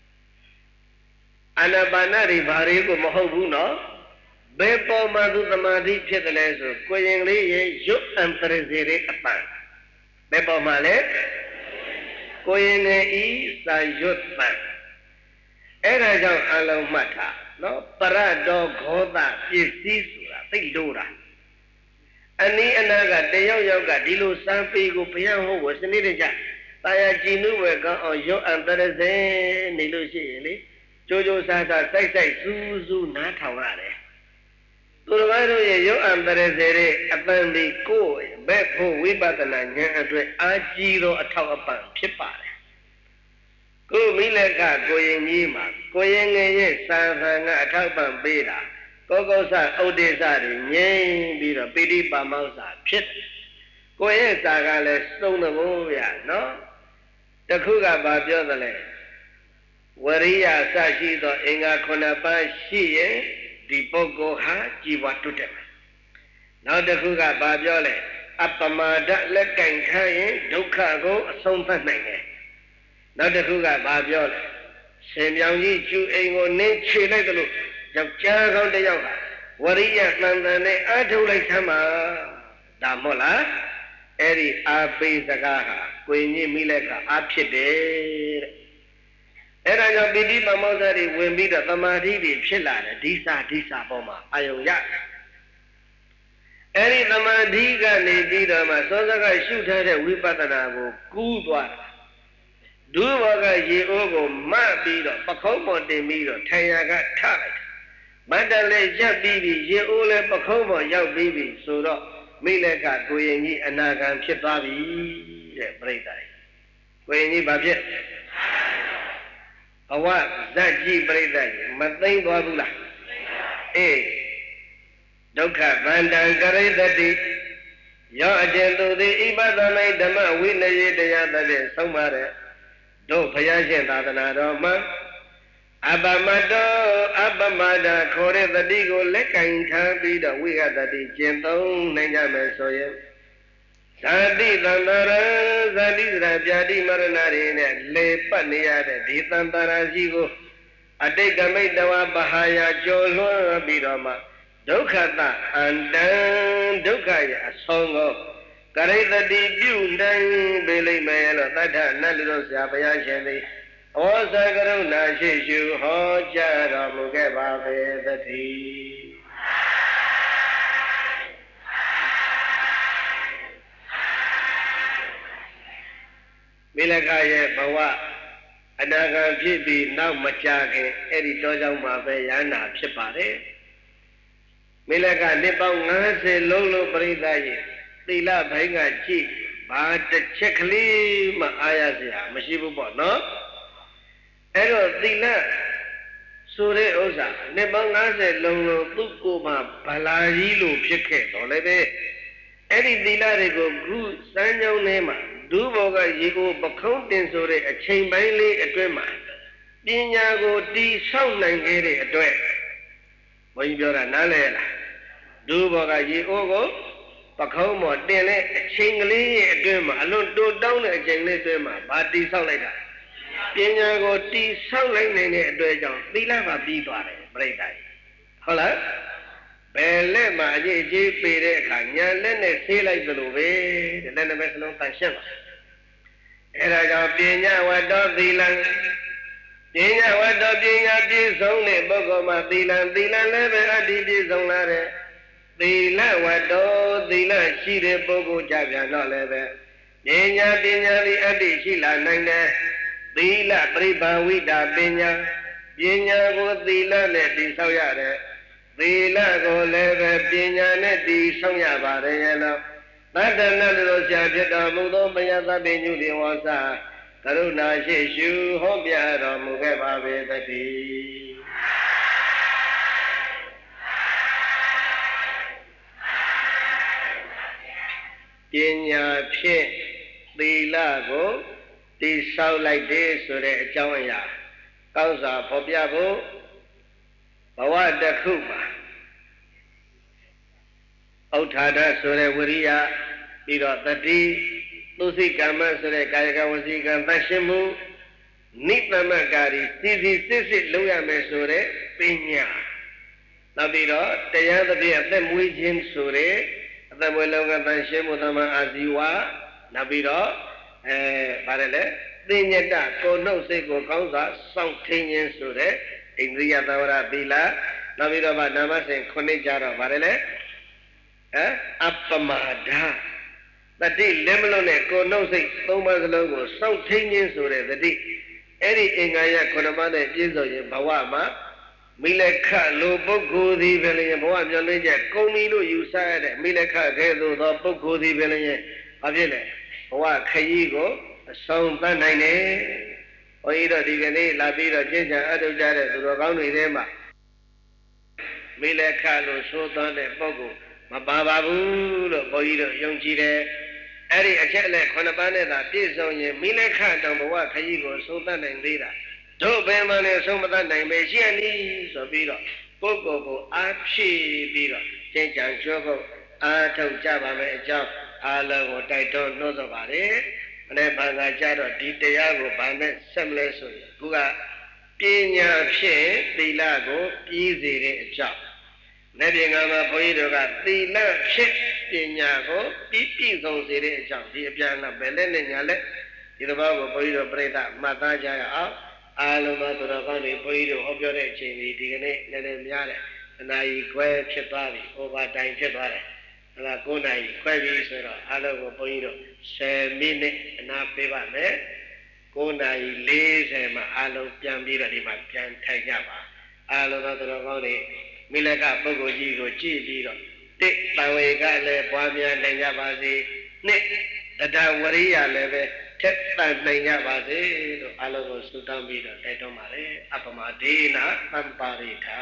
အာနာပါနတွေဘာတွေကိုမဟုတ်ဘူးနော်ဘယ်ပေါ်မှာသူသမာဓိဖြစ်တယ်လဲဆိုကိုရင်လေးရဲ့ရွတ်အံတရစေတဲ့အပံဘယ်ပေါ်မှာလဲကိုရင်ငယ်ဤစာရွတ်ပံအဲ့ဒါကြောင့်အလုံးမှတ်ထားနော်ပရတောဂောသပစ္စည်းဆိုတာသိလို့တာအနည်းအနာကတယောက်ယောက်ကဒီလိုစံပေကိုဘုရားဟောဝစနစ်တကျတာယာကြည်နုဝေကောင်းအောင်ရွတ်အံတရစေနေလို့ရှိရင်လေကြိုးကြိုးစားစားစိုက်စိုက်စူးစူးနားထောင်ရတယ်သူတော်ဘာတို့ရဲ့ရုပ်အံတရစေတဲ့အပန်းဒီကိုဘက်ဖို့ဝိပဿနာဉာဏ်အတွက်အာကြီးသောအထောက်အပံ့ဖြစ်ပါတယ်ကိုမိလက်ကကိုရင်ကြီးမှာကိုရင်ငယ်ရဲ့စာဖန်ကအထောက်အပံ့ပေးတာကောကောဆဥဒိစ္စတွေငြိမ့်ပြီးတော့ပိဋိပါမောက္ခဖြစ်ကိုရဲ့စာကလည်းစုံတဲ့ဘုရားနော်တခုကဘာပြောသလဲဝရိယစရှိသောအင်္ဂါ9ပါးရှိရင်ဒီပုဂ္ဂိုလ်ဟာကြည်ပွားတွတ်တယ်နောက်တစ်ခုကဘာပြောလဲအပမာဒလက်ကင်ခံရင်ဒုက္ခကိုအဆုံးသတ်နိုင်တယ်နောက်တစ်ခုကဘာပြောလဲရှင်ပြောင်ကြီးကျူအိမ်ကိုနင်းခြေလိုက်တယ်လို့ယောက်ျားကောင်းတစ်ယောက်ကဝရိယတန်တန်နဲ့အထုတ်လိုက်သမှာဒါမဟုတ်လားအဲ့ဒီအာပိစကားဟာကိုင်ကြီးမိလက်ကအားဖြစ်တယ်တဲ့အဲ့ဒါကြောင့်ပိဋိပမောဇ္ဇတွေဝင်ပြီးတော့သမာဓိတွေဖြစ်လာတယ်ဒီစာပေါ်မှာအာယုံရအဲ့ဒီသမာဓိကနေပြီးတော့မှစောစောကရှုထားတဲ့ဝိပဿနာကိုကူးသွားတာဒုဘောကရေအိုးကိုမတ်ပြီးတော့ပခုံးပေါ်တင်ပြီးတော့ထိုင်ရာကထလိုက်မတ်တလည်းရပ်ပြီးပြီရေအိုးလည်းပခုံးပေါ်ရောက်ပြီးပြီဆိုတော့မိလက်ကကိုရင်ကြီးအနာဂံဖြစ်သွားပြီတဲ့ပြိတ္တာကိုရင်ကြီးဘာဖြစ်ဘဝဇတ်ကြီးပြိတ္တာမသိမ့်သွားဘူးလားအေးဒုက္ခဗန္တံကရိတတိယောအကျဉ်သူသည်ဣပဒမိဓမ္မဝိနယေတရားသဖြင့်ဆုံးပါတဲ့တို့ဘုရားရှင်သာသနာတော်မှာအပမတောအပမဒခေါ်တဲ့တတိကိုလက်ကင်ထားပြီးတော့ဝိဟတတိကျင့်သုံးနိုင်ကြမယ်ဆိုရင်ဇာတိတန္တရာဇာတိစရာပြာတိမရဏတွေနဲ့လေပတ်နေရတဲ့ဒီတန္တရာရှိကိုအတိတ်ကမိတ်တဝပဟာယကျော်လွှမ်းပြီးတော့မှဒုက္ခတအန္တံဒုက္ခရဲ့အဆုံးကိုကရိတတိပြုနိုင်ပေလိမ့်မယ်လို့သတ္ထနတ်လူတို့ဆရာဘုရားရှင်သည်ဩဇာကရုဏာရှိရှုဟောကြားတော်မူခဲ့ပါပေသတည်းမိလကရဲ့ဘဝအနာဂတ်ဖြစ်ပြီးနောက်မကြာခင်အဲ့ဒီတောကြောင့်မှာပဲရဟန္တာဖြစ်ပါတယ်မိလကနှစ်ပေါင်း90လုံးလုံးပြိဿရဲ့သီလဘိုင်းကကြည့်ဘာတစ်ချက်ကလေးမှအားရစရာမရှိဘူးပေါ့နော်အဲ့တော့သီလဆိုတဲ့ဥစ္စာနှစ်ပေါင်း90လုံးလုံးသူ့ကိုယ်မှာဗလာကြီးလို့ဖြစ်ခဲ့တော့လည်းပဲအဲ့ဒီသီလတွေကိုခုစမ်းကြောင်းထဲမှာဒုဘောကရေကိုပခုံးတင်ဆိုတဲ့အချိန်ပိုင်းလေးအတွင်းမှာပညာကိုတီးဆောက်နိုင်ခဲ့တဲ့အတွက်ဘုန်းကြီးပြောတာနားလည်လားဒုဘောကရေအိုးကိုပခုံးပေါ်တင်တဲ့အချိန်ကလေးရဲ့အတွင်းမှာအလွန်တိုးတောင်းတဲ့အချိန်လေးအတွင်းမှာဗာတီးဆောက်လိုက်တာပညာကိုတီးဆောက်လိုက်နိုင်တဲ့အတွက်ကြောင့်သီလမှာပြီးသွားတယ်ပြိတ္တာဟုတ်လားဘယ်လက်မှာအကြီးအကြီးပေတဲ့အခါညာလက်နဲ့ဆေးလိုက်သလိုပဲတဲ့လက်နဲ့ပဲစလုံးတန်ရှင်းပါအဲ့ဒါကြောင့်ပညာဝတ္တောသီလံပညာဝတ္တောပညာပြည့်စုံတဲ့ပုဂ္ဂိုလ်မှာသီလံလည်းပဲအတ္တိပြည့်စုံလာတဲ့သီလဝတ္တောသီလရှိတဲ့ပုဂ္ဂိုလ်ကြပြန်တော့လည်းပဲပညာသည်အတ္တိရှိလာနိုင်တယ်သီလပရိဘာဝိတာပညာကိုသီလနဲ့တည်ဆောက်ရတယ်သီလကိုလည်းပဲပညာနဲ့တည်ဆောက်ရပါတယ်ရဲ့လို့သတ္တနတ်တို့ဆရာဖြစ်တော်မူသောဘုရားသဗ္ဗညုတေဝါစာကရုဏာရှိရှုဟောပြတော်မူခဲ့ပါပေသတည်းပညာဖြင့်သီလကိုတည်ဆောက်လိုက်တယ်ဆိုတဲ့အကြောင်းအရာကောင်းစွာဖော်ပြဖို့ဘဝတစ်ခုမှာဥဋ္ဌာဒဆိုတဲ့ဝိရိယပြီးတော့တတိသုစိကမ္မဆိုတဲ့ကာယကဝစီကံသတ်ရှင်းမှုနိတ္တမကာရီစီစစ်လုပ်ရမယ်ဆိုတဲ့ပညာနောက်ပြီးတော့တရားသဖြင့်အသက်မွေးခြင်းဆိုတဲ့အသက်မွေးလောကသတ်ရှင်းမှုသမအာဇီဝနောက်ပြီးတော့ပါတယ်လေသိညတကိုနှုတ်စိတ်ကိုကောင်းစွာစောင့်ထိန်ခြင်းဆိုတဲ့ဣန္ဒြိယသဝရသီလနောက်ပြီးတော့နာမစဉ်9ကြတော့ပါတယ်လေအပမဒါတတိလက်မလုံးနဲ့ကိုနှုတ်စိတ်သုံးပါးစလုံးကိုစောင့်ထိန်ခြင်းဆိုတဲ့တတိအဲ့ဒီအင်္ဂါရ9ပါးနဲ့ပြည့်စုံရင်ဘဝမှာမိလက်ခလိုပုဂ္ဂိုလ်သည်ပဲလေဘဝမျောလင်းချက်ကုန်ပြီလို့ယူဆရတဲ့မိလက်ခကဲ့သို့သောပုဂ္ဂိုလ်သည်ပဲလေဘာဖြစ်လဲဘဝခရီးကိုအဆုံးသတ်နိုင်တယ်။ဘုန်းကြီးတို့ဒီကနေ့လာပြီးတော့ကျင့်ကြံအထုတ်ကြတဲ့သူတော်ကောင်းတွေထဲမှာမိလက်ခလို့ဆိုသောတဲ့ပုဂ္ဂိုလ်မပါပါဘူးလို့ဘုန်းကြီးတို့ယုံကြည်တယ်။အဲ့ဒီအချက်လက်9ပါးနဲ့သာပြည့်စုံရင်မိလက်ခတောင်ဘဝခရီးကိုဆုံးသတ်နိုင်သေးတာတို့ဘယ်မှလည်းဆုံးမသတ်နိုင်ပဲရှိရနည်းဆိုပြီးတော့ပုဂ္ဂိုလ်ကိုအားဖြည့်ပြီးတော့ကျင့်ကြံကြိုးကုပ်အားထုတ်ကြပါမယ်အကြောင်းအားလုံးကိုတိုက်တွန်းနှိုးဆော်ပါတယ်။အဲ့ဘာသာကြတော့ဒီတရားကိုဗာနဲ့ဆက်မလဲဆိုရင်ခုကပညာဖြင့်သီလကိုပြီးစေတဲ့အကြောင်းလက်ပြင်ကမှာဘုန်းကြီးတို့ကသီလဖြင့်ပညာကိုပြီးပြည့်စုံစေတဲ့အကြောင်းဒီအပြန်လာဘယ်လက်နဲ့ညာလက်ဒီတစ်ပါးကိုဘုန်းကြီးတို့ပြိဿမှတ်သားကြရအောင်အားလုံးသောသူတော်ကောင်းတွေဘုန်းကြီးတို့ဟောပြောတဲ့အချိန်ဒီကနေ့လည်းများတယ်အနာရီခွဲဖြစ်သွားပြီဟိုဘာတိုင်ဖြစ်သွားတယ်အဲ့ဒါ9နာရီခွဲပြီဆိုတော့အားလုံးကိုဘုန်းကြီးတို့10မိနစ်အနာပေးပါမယ်9နာရီ40မှာအားလုံးပြန်ပြီးတော့ဒီမှာပြန်ထိုင်ကြပါအားလုံးသောသူတော်ကောင်းတွေမိလကပုဂ္ဂိုလ်ကြီးကိုကြည့်ပြီးတော့တိတံဝေကလည်းပွားများနိုင်ကြပါစေနှစ်တတဝရိယလည်းပဲထက်သန်နိုင်ကြပါစေလို့အားလုံးကိုဆုတောင်းပြီးတော့တိုက်တွန်းပါတယ်အပမဒေနာသံပါရိထာ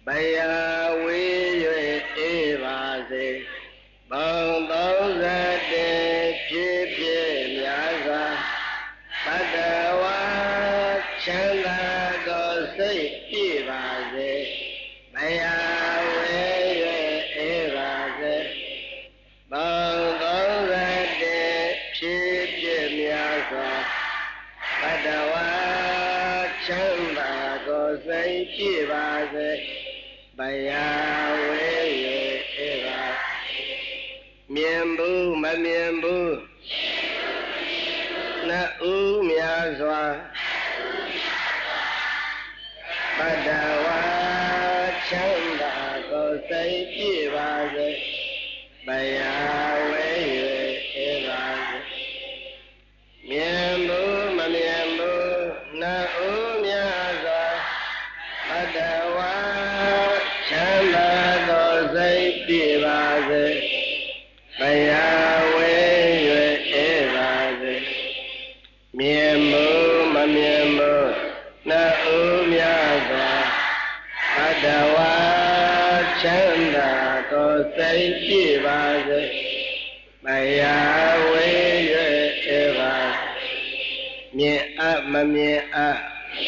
ယာဝေး၍အေးပါစေပေါင်း30ဖြစ်ဖြစ်များစွာဘဒ္ဒဝါချမ်းသာကိုစိတ်ပြည့်ပါစေဘယာဝေး၍အေးပါစေပေါင်း30ဖြစ်ဖြစ်များစွာဘဒ္ဒဝါချမ်းသာကိုစိတ်ပြည့်ပါစေဘယာဝေး၍အေးပါမြင်ဘူးမမြင်ဘူးနှစ်ဦးများစွာဘဒ္ဒဝါချမ်းသာကိုစိတ်ပြည့်ပါစေဘယာဝေး၍အေးပါစေမြင်ဘူးမမြင်ဘူးနှစ်ဦးများစွာဘဒ္ဒဝါချမ်းသာကိုစိတ်ပြည့်ပါစေဘယာဝေး၍အေးပါစေမြင်ဘူးမမြင်ဘူးနှစ်ဦးများစွာဘဒ္ဒဝါချမ်းသာကိုစိတ်ပြည့်ပါစေဘယာဝေး၍အေးပါစေမြင်အပ်မမြင်အပ်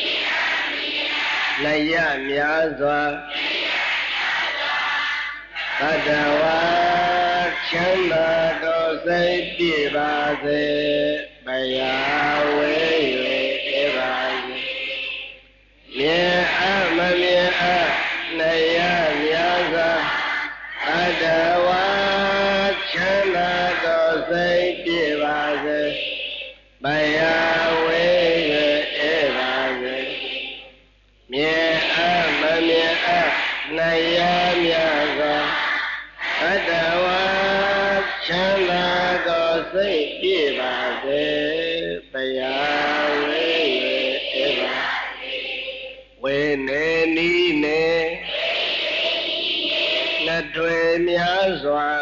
လည်းရများစွာဘဒ္ဒဝါချမ်းသာကိုစိတ်ပြည့်ပါစေဘယာဝေး၍အေးပါစေမြင်အပ်မမြင်အပ်လည်းရများစွာဘဒ္ဒဝါချမ်းသာကိုစိတ်ပြည့်ပါစေဘယာဝေး၍အေးပါစေမြင်အပ်မမြင်အပ်လည်းရများစွာဘဒ္ဒဝါချမ်းသာကိုစိတ်ပြည့်ပါစေဘယာဝေး၍အေးပါဝေနေနီးနေနှစ်တွေများစွာ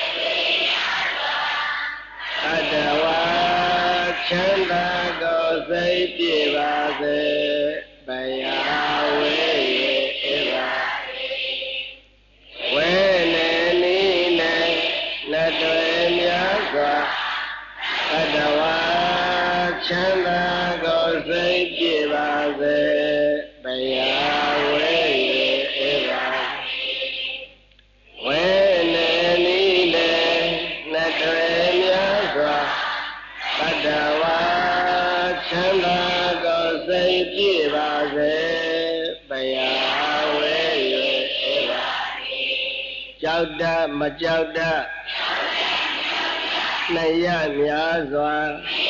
ဘဒ္ဒဝါချမ်းသာကိုစိတ်ပြည့်ပါစေဘယာဝေး၍အေးပါဝေနေနီးနေနှစ်တွေများစွာဘဒ္ဒဝါချမ်းသာကိုစိတ်ပြည့်ပါစေဘယာဝေး၍အေးပါဝေနေနီးနေနှစ်တွေများစွာဘဒ္ဒဝါချမ်းသာကိုစိတ်ပြည့်ပါစေဘယာဝေး၍အေးပါကြောက်တတ်မကြောက်တတ်နှစ်ရများစွာ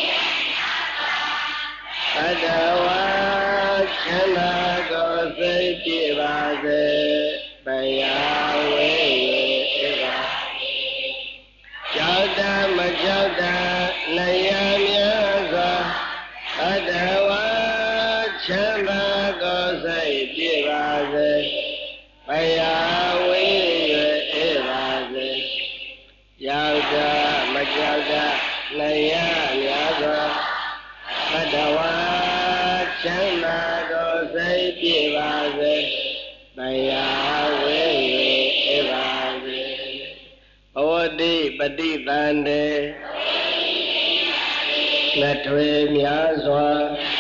ဘဒ္ဒဝါချမ်းသာကိုစိတ်ပြည့်ပါစေဘယာဝေး၍အေးပါကြောက်တတ်မကြောက်တတ်နှစ်ရများစွာဘဒ္ဒဝါချမ်းသာကိုစိတ်ပြည့်ပါစေဘယာဝေး၍အေးပါစေကြောက်တတ်မကြောက်တတ်နှစ်ရများစွာဘဒ္ဒဝါချမ်းသာကိုစိတ်ပြည့်ပါစေဘယာဝေး၍အေးပါစေဘဝတိပฏิသန္တေနှစ်တွေများစွာ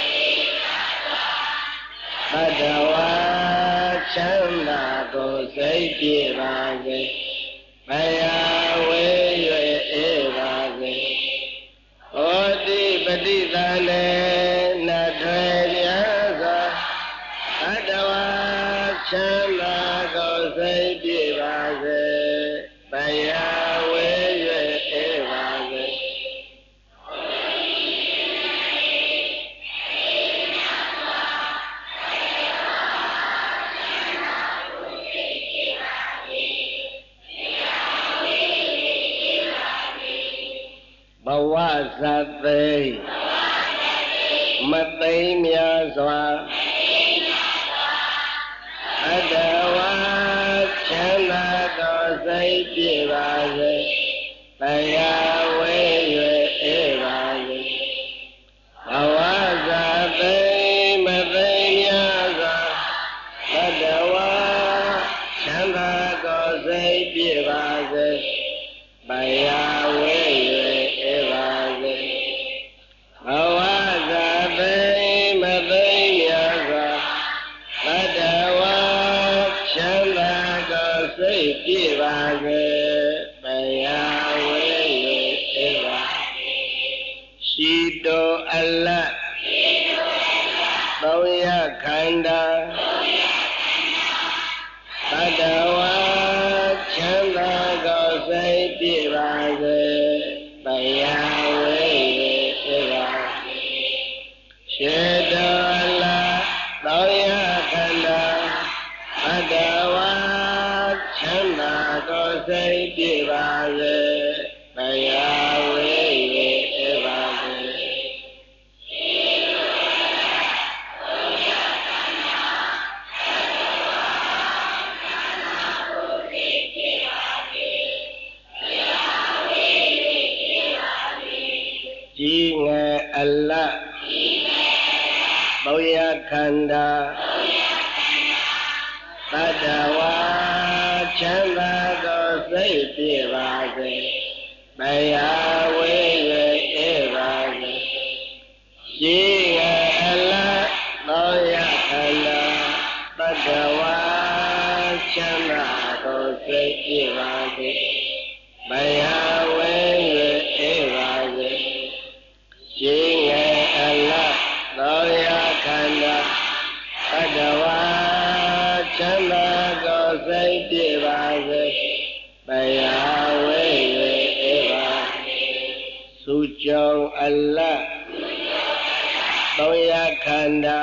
ဘဒ္ဒဝါချမ်းသာကိုစိတ်ပြည့်ပါစေဘယာဝေး၍အေးပါစေဟောတိပฏิသန္တေနှစ်တွေများစွာဘဒ္ဒဝါချမ်းသာကိုစိတ်ပြည့်ပါစေဘယာဝေး၍အေးပါစေဘဝဇတ်သိမသိမ်းများစွာဘဒ္ဒဝါချမ်းသာကိုစိတ်ပြည့်ပါစေဘယာဝေး၍အေးပါစေဘဝဇတ်သိမသိမ်းများစွာဘဒ္ဒဝါ Bayawe evase Awaza Dei Madhyasa Badawa Chanda Gosai Pivase Bayawe evase Shito Allah Bauya Khanda Badawa Chanda Gosai Pivase Bayawe evase Shito Allah Bauya Khanda Badawa Chanda Gosai Pivase Bayawe evase Jinga Allah Bauya Khanda Badawa Chanda Gosai Pivase Bayawe evase Jinga Allah Bauya Khanda Badawa Chanda Gosai Pivase Bayawe evase Jinga Allah Bauya Khanda Badawa Chanda Gosai Pivase Bayawe evase Sujong Allah Bauya Khanda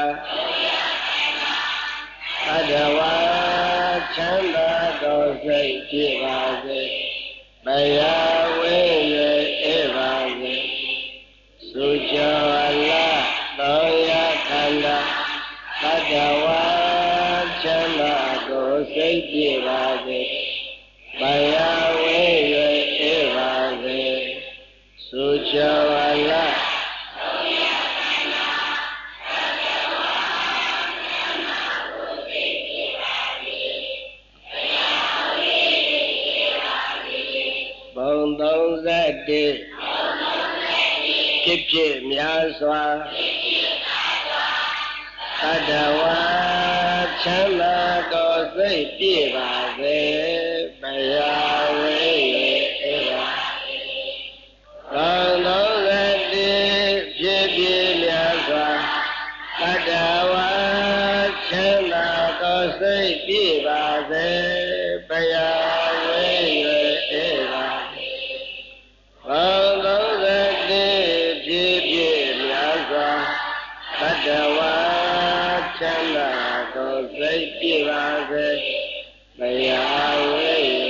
Badawa Chanda Gosai Pivase Bayawe evase Sujong Allah Bauya Khanda Badawa Chanda Gosai Pivase Bayawe evase Sujong Allah Bong Dong Zati Kipchi Myaswa Badawa Chanda Gosai Pivase Bayawe evase Bong Dong Zati Kipchi Myaswa Badawa Chanda Gosai Pivase Bayawe evase Bong Dong Zati Kipchi Myaswa Badawa Chanda Gosai Pivase Bayawe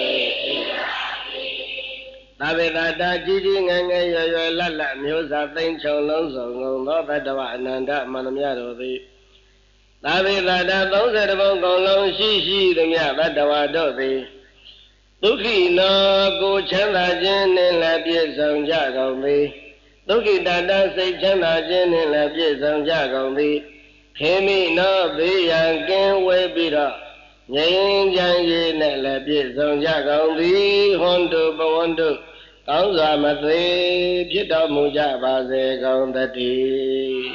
Naveda Jiji Nganga Yoyo Lala Musa Thing Chong Long Song No Badawa Ananda Manamyadodi Naveda Those at the Bong Long Shi the Mia Badawa Dodi Duki no Go Chanda Jin in La Pies on Jagomi Duki Dada say Chanda Jin in La Pies on Jagomi Kemi no be and game way beat up Yang Yang La Pies on Jagomi Hondo Bondo Kauza Matre Pita Muja Base Gondati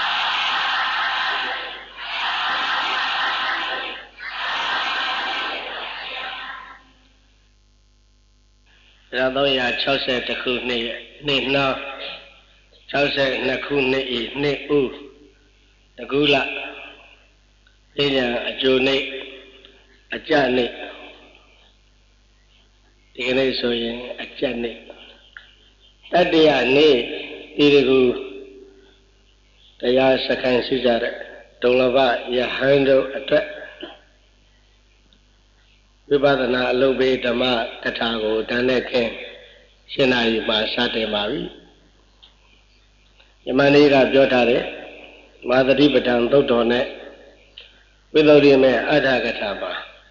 Radoya Chose the Kuni Nina Chose Nakuni Ni the Gula Ina a Juni a Jani the Ganesoyan a Jani that they are ne Irigu they are second Caesar Dolava Yahando a track Vibadana Lobe Dama Katago Daneke Shinai Masate Mari Yamanira Jotare Madari Badan Dotone Wilodime Adagataba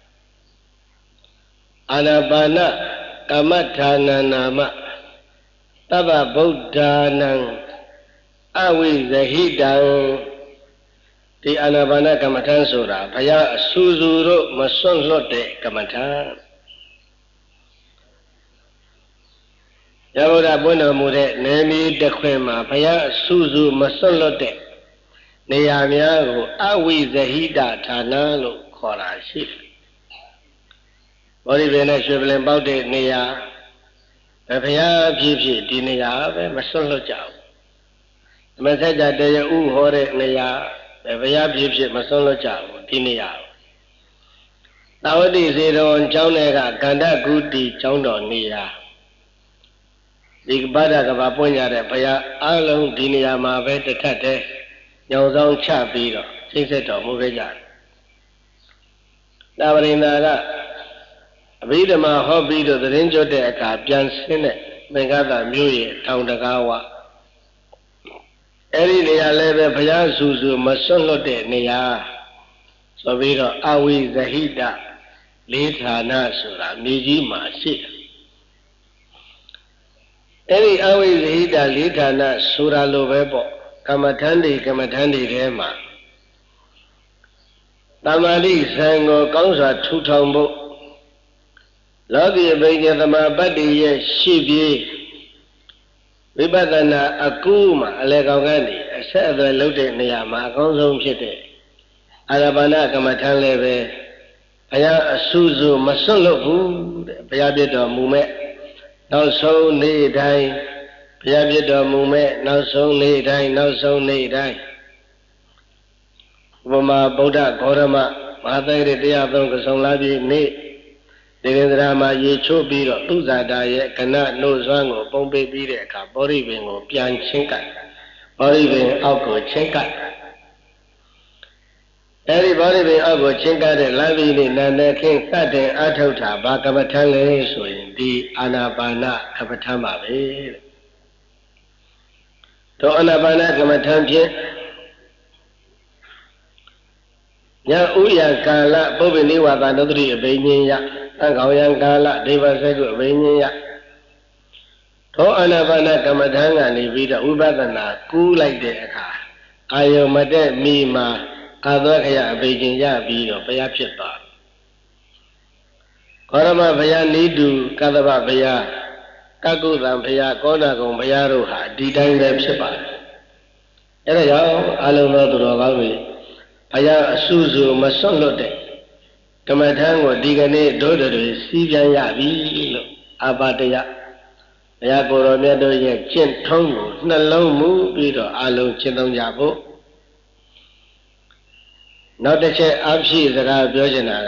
Anabana Kamatana Nama Taba Buddhanang Awi Zahidang the Anabana Kamatan Sura Paya Suzuro Mason Lotte Kamatan ဘုရားပွင့်တော်မူတဲ့နေမီတစ်ခွင်မှာဘုရားစုစုမစွန့်လွတ်တဲ့နေရာများကိုအဝိဇဟိတဌာနလို့ခေါ်တာရှိတယ်။ဘောဓိပင်နဲ့ရွှေပလင်ပေါက်တဲ့နေရာဘုရားဖြစ်ဖြစ်ဒီနေရာပဲမစွန့်လွတ်ကြဘူး။မဆက်ကြတရားဥဟောတဲ့နေရာဘုရားဖြစ်ဖြစ်မစွန့်လွတ်ကြဘူးဒီနေရာ။သာဝတိစေတော်ကျောင်းထဲကကန္တကုတိကျောင်းတော်နေရာဒီဘာဒကဘာပွင့်ကြတဲ့ဘုရားအလုံးဒီနေရာမှာပဲတထက်တည်းညောင်ဆောင်ချပြီးတော့စိတ်ဆက်တော်မူခဲ့ကြတယ်။သာဝရိန္ဒာကအဘိဓမ္မာဟောပြီးတော့သတင်းကြွတဲ့အခါပြန်ဆင်းတဲ့သင်္ကသမြို့ရဲ့ထောင်တကားဝအဲ့ဒီနေရာလည်းပဲဘုရားစုစုမစွန့်လွတ်တဲ့နေရာဆိုပြီးတော့အဝိဇဟိတလေးဌာနဆိုတာမြေကြီးမှာရှိတယ်အဲ့ဒီအဝိဇဟိတလေးဌာနဆိုတာလိုပဲပေါ့ကမ္မထန်တွေကမ္မထန်တွေထဲမှာတမာတိဇံကိုကောင်းစွာထူထောင်ဖို့လောကီအဘိညာသမာပတ္တိရဲ့ရှိပြေဝိပဿနာအကူမှာအလေကောင်ကနေအဆက်အသွယ်လုပ်တဲ့နေရာမှာအကောင်းဆုံးဖြစ်တဲ့အာရပါဏကမ္မထန်လည်းပဲဘုရားအစုစုမစွန့်လွတ်ဘူးတဲ့ဘုရားပြတော်မူမဲ့နောက်ဆုံးနေ့တိုင်းဘုရားပြတော်မူမဲ့နောက်ဆုံးနေ့တိုင်းနောက်ဆုံးနေ့တိုင်းဥပမာဗုဒ္ဓဂေါရမမဟာသက္ကရာ103ကဆုံလာပြီနေ့ဒေဝန္တရာမှာရေချိုးပြီးတော့သူဇာတာရဲ့ကနနှုတ်စွမ်းကိုပုံပေးပြီးတဲ့အခါဘောဓိပင်ကိုပြန်ချင်းကပ်ဘောဓိပင်အောက်ကိုချင်းကပ်အဲဒီဘောဓိပင်အောက်ကိုချင်းကပ်တဲ့လမ်းပြီးနေနန္ဒခင်းစတင်အထောက်တာဘာကမ္မထံလဲဆိုရင်ဒီအာနာပါနကမ္မထံပါပဲတဲ့တော့အာနာပါနကမ္မထံဖြင့်ညဥယကာလပုဗ္ဗနိဝါဒနုတ္တိအဘိညာယသံဃောယံကာလဒေဝစေကုအဘိညာယသောအာနာပါနကမ္မထံကနေပြီးတော့ဝိပဿနာကူးလိုက်တဲ့အခါအာယုံမတက်မိမှာအာသောခယအဘိညာယပြီးတော့ဘုရားဖြစ်သွားခောရမဘုရားနိတုကသဗ္ဗဘုရားကကုသံဘုရားကောဏဂုံဘုရားတို့ဟာဒီတိုင်းပဲဖြစ်ပါတယ်အဲဒါကြောင့်အလုံးသောသူတော်ကောင်းတွေဘုရားအစုစုမစွန့်လွတ်တဲ့ကမ္မထံကိုဒီကနေ့တို့တွေစီးပြန်ရပြီလို့အာပါတယဘုရားကိုယ်တော်မြတ်တို့ရဲ့ကျင့်ထုံးကိုနှလုံးမူပြီးတော့အလုံးကျင့်သုံးကြဖို့နောက်တစ်ချက်အဖြစ်စကားပြောချင်တာက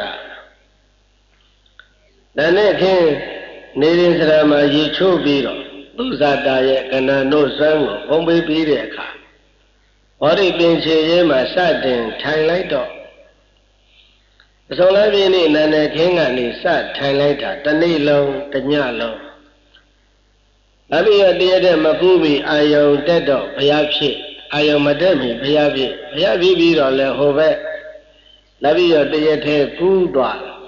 တနေ့ခင်းနေရင်စရာမှာရေချိုးပြီးတော့သူဇာတာရဲ့ကဏ္ဍတို့စွမ်းကိုပုံပေးပြီးတဲ့အခါဘောဓိပင်ခြေရဲမှာစတင်ထိုင်လိုက်တော့အစုံလိုက်ပြင်းနေနန္ဒခင်းကနေစထိုင်လိုက်တာတစ်နေ့လုံးတစ်ညလုံးအဘိယတရားတဲ့မပူးပြီးအာယုံတက်တော့ဘုရားဖြစ်အာယုံမတက်မီဘုရားဖြစ်ဘုရားဖြစ်ပြီးတော့လဲဟိုဘက်လက်ပြီးတော့တရားထဲကူးသွားဘု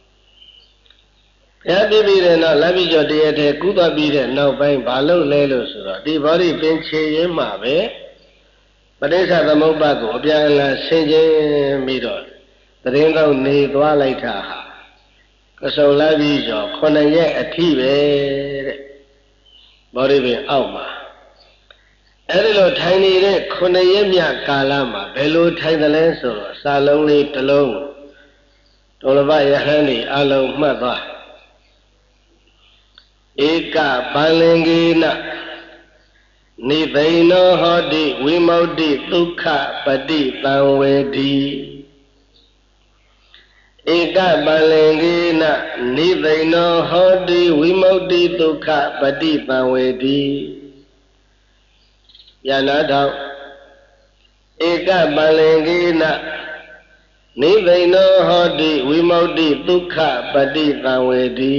ရားဖြစ်ပြီးတဲ့နောက်လက်ပြီးတော့တရားထဲကူးသွားပြီးတဲ့နောက်ပိုင်းဘာလုပ်လဲလို့ဆိုတော့ဒီဘောဓိပင်ခြေရဲမှာပဲပဋိစ္စသမုပ္ပါဒ်ကိုအပြန်အလှန်ဆင်ခြင်ပြီးတော့သတင်းတော့နေသွားလိုက်တာဟာကစုံလာပြီးတော့9ရက်အထိပဲတဲ့ဘောဓိပင်အောက်မှာအဲဒီလိုထိုင်နေတဲ့9ရက်မြကာလမှာဘယ်လိုထိုင်သလဲဆိုတော့စာလုံးလေးတစ်လုံးဒေါလဘယဟန်ဒီအလုံးမှတ်သွားဧကပန္လင်္ကေနနိသိဏောဟောတိဝိမု ക്തി ဒုက္ခပฏิသံဝေတိဧကပန္လင်္ကေနနိသိဏောဟောတိဝိမု ക്തി ဒုက္ခပฏิသံဝေတိယနာထောဧကပန္လင်္ကေနနိသိဏောဟောတိဝိမု ക്തി ဒုက္ခပฏิသံဝေတိ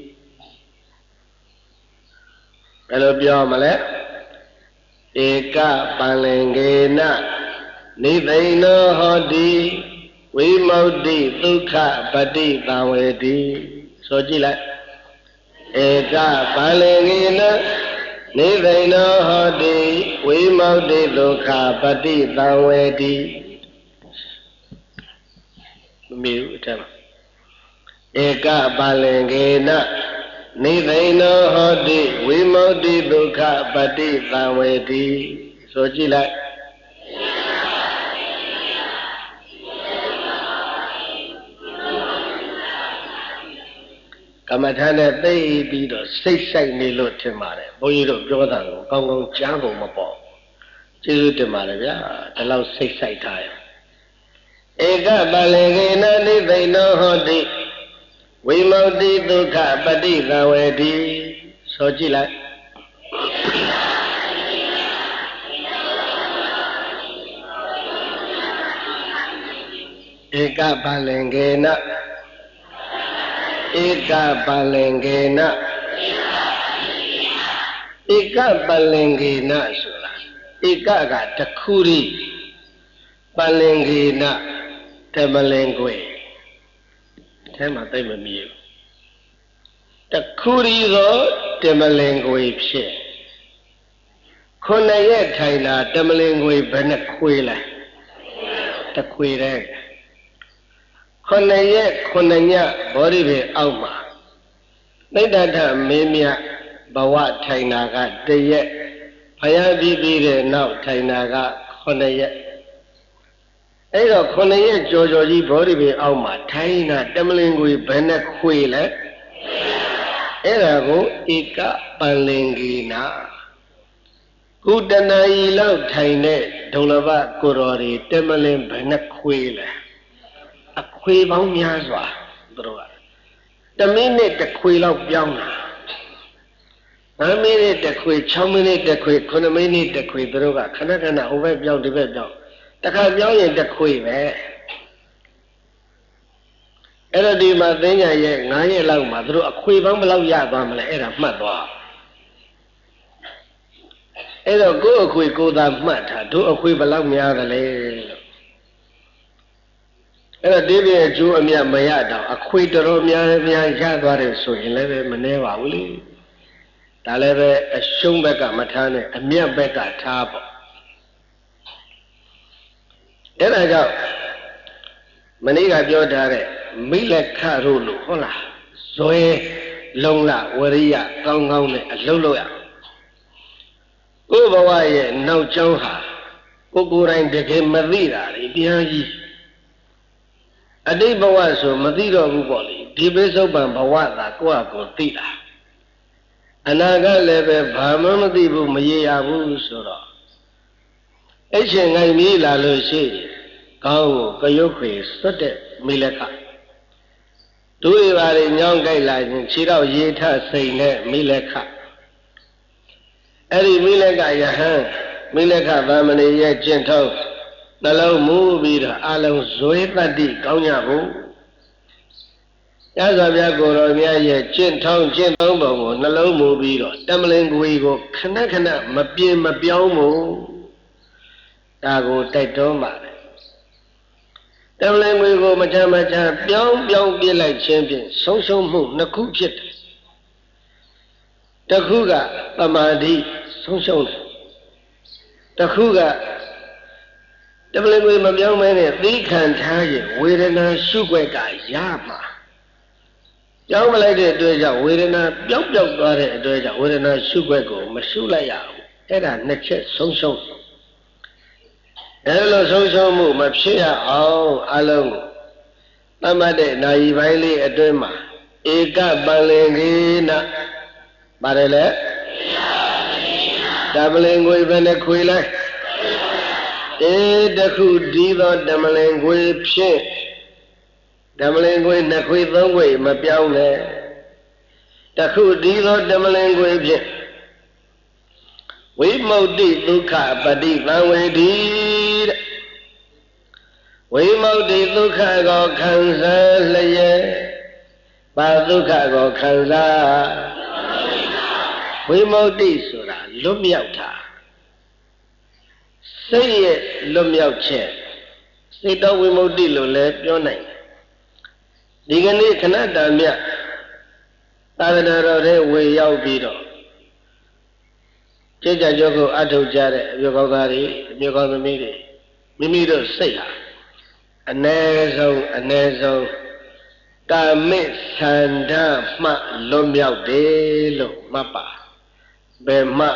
ဘယ်လိုပြောမလဲဧကပန္လင်္ကေနနိသိဏောဟောတိဝိမု ക്തി ဒုက္ခပฏิသံဝေတိဆိုကြည့်လိုက်ဧကပန္လင်္ကေနနိသိဏောဟောတိဝိမု ക്തി ဒုက္ခပฏิသံဝေတိမမီဘူးအထက်မှာဧကပန္လင်္ကေနနိသိဏောဟောတိဝိမု ക്തി ဒုက္ခပฏิသံဝေတိဆိုကြည့်လိုက်ကမ္မထာနဲ့သိပြီးတော့စိတ်ဆိုင်နေလို့ထင်ပါတယ်ဘုန်းကြီးတို့ပြောတာကိုကောင်းကောင်းကြားဖို့မပေါ့ကျေးဇူးတင်ပါတယ်ဗျာဒီလောက်စိတ်ဆိုင်ထားရင်ဧကပလေကေနနိသိဏောဟောတိဝိမု ക്തി ဒုက္ခပฏิသံဝေတိဆိုကြည့်လိုက်ဧကပလင်ကေနဧကပလင်ကေနဧကပလင်ကေနဆိုတာဧကကတခုရီပလင်ကေနတမလင်ကိုအဲမှာသိမမြည်ဘူးတခုရီသောတမလင်ကိုဖြစ်ခုနှစ်ရက်ထိုင်တာတမလင်ကိုဘယ်နှခွေလဲတခွေတဲ့ခုနှစ်ရက်ခုနှစ်ညဘောဓိပင်အောက်မှာနိဒ္ဓထမင်းမြတ်ဘဝထိုင်တာကတရက်ဘုရားပြီးပြီးတဲ့နောက်ထိုင်တာကခုနှစ်ရက်အဲ့တော့ခုနှစ်ရက်ကြော်ကြော်ကြီးဘောဓိပင်အောက်မှာထိုင်တာတမလင်ကိုဘယ်နှခွေလဲအဲ့ဒါကိုဧကပလင်ကေနကုတနာယီလောက်ထိုင်တဲ့ဒုလဘကိုတော်တွေတမလင်ဘယ်နှခွေလဲအခွေပေါင်းများစွာသူတို့က1မိနစ်တစ်ခွေလောက်ပြောင်းတာ5မိနစ်တစ်ခွေ6မိနစ်တစ်ခွေ9မိနစ်တစ်ခွေသူတို့ကခဏခဏဟိုဘက်ပြောင်းဒီဘက်ပြောင်းတစ်ခါပြောင်းရင်တစ်ခွေပဲအဲ့တော့ဒီမှာသိညာရဲ့9ရက်လောက်မှာသူတို့အခွေပေါင်းဘယ်လောက်ရသွားမလဲအဲ့ဒါမှတ်သွားအဲ့တော့ကိုယ့်အခွေကိုယ်သာမှတ်ထားတို့အခွေဘယ်လောက်များသလဲလို့အဲ့တော့ဒီပြင်အကျိုးအမြတ်မရတော့အခွေတော်တော်များများရသွားတယ်ဆိုရင်လည်းပဲမနှဲပါဘူးလေဒါလည်းပဲအရှုံးဘက်ကမထားနဲ့အမြတ်ဘက်ကထားပေါ့အဲ့ဒါကြောင့်မနေ့ကပြောထားတဲ့မိလက်ခတို့လို့ဟုတ်လားဇွဲလုံလဝရိယကောင်းကောင်းနဲ့အလုံးလို့ရကိုယ်ဘဝရဲ့နောက်ကျောင်းဟာကိုယ်တိုင်တကယ်မသိတာလေတရားကြီးအတိတ်ဘဝဆိုမသိတော့ဘူးပေါ့လေဒီပိဿုပံဘဝသာကိုယ့်အကိုသိတာအနာဂတ်လည်းပဲဘာမှမသိဘူးမရေရဘူးဆိုတော့အဲ့ချိန်ငိုင်ပြီးလာလို့ရှိရင်ကောင်းကိုကရုတ်ခွေစွတ်တဲ့မိလက်ခဒုရပါရီညောင်းကြိုက်လာရင်ခြေတော့ရေထစိန်နဲ့မိလက်ခအဲ့ဒီမိလက်ကယဟန်မိလက်ခဗာမဏေရဲ့ကျင့်ထုံးနှလုံးမူပြီးတော့အလုံးဇွေတတ္တိကောင်းကြဖို့ရသော်ဗျာကိုယ်တော်မြတ်ရဲ့ကျင့်ထုံးပုံကိုနှလုံးမူပြီးတော့တမလင်ကိုယ်ကိုခဏခဏမပြင်းမပြောင်းဘူးဒါကိုတိုက်တွန်းပါတယ်တမလင်ကိုယ်ကိုမချမ်းမချမ်းပြောင်းပြစ်လိုက်ခြင်းဖြင့်ဆုံးရှုံးမှုနှစ်ခုဖြစ်တယ်တစ်ခုကပမာဒိဆုံးရှုံးတယ်တစ်ခုကတမလင်ကိုမပြောင်းမဲနဲ့သီးခံထားရင်ဝေဒနာရှုွက်ကရမှာပြောင်းမလိုက်တဲ့အတွက်ကြောင့်ဝေဒနာပျောက်သွားတဲ့အတွက်ကြောင့်ဝေဒနာရှုွက်ကိုမရှုလိုက်ရဘူးအဲ့ဒါနှစ်ချက်ဆုံးရှုံးအဲ့လိုဆုံးရှုံးမှုမဖြစ်ရအောင်အလုံးကိုသတ်မှတ်တဲ့နာယီပိုင်းလေးအတွင်းမှာဧကပလင်ကေနပါတယ်လေတမလင်ကိုပဲနဲ့ခွေလိုက်တခုဒီသောတမလင်ကိုဖြင့်တမလင်ကိုနှစ်ခွေသုံးခွေမပြောင်းနဲ့တခုဒီသောတမလင်ကိုဖြင့်ဝိမု ക്തി ဒုက္ခပฏิသံဝေတိတဲ့ဝိမု ക്തി ဒုက္ခကိုခံစားလျက်ဘာဒုက္ခကိုခံစားဝိမု ക്തി ဆိုတာလွတ်မြောက်တာစိတ်ရဲ့လွတ်မြောက်ချက်စိတ်တော်ဝိမု ക്തി လို့လည်းပြောနိုင်တယ်ဒီကနေ့ခဏတာမြတ်သာသနာတော်ထဲဝေရောက်ပြီးတော့ကျေကြကြောကိုအထုတ်ကြတဲ့အမျိုးကောင်းသားတွေအမျိုးကောင်းသမီးတွေမိမိတို့စိတ်ဟာအ ਨੇ ဆုံးကာမိသန္ဓမှလွတ်မြောက်တယ်လို့မှတ်ပါဘယ်မှ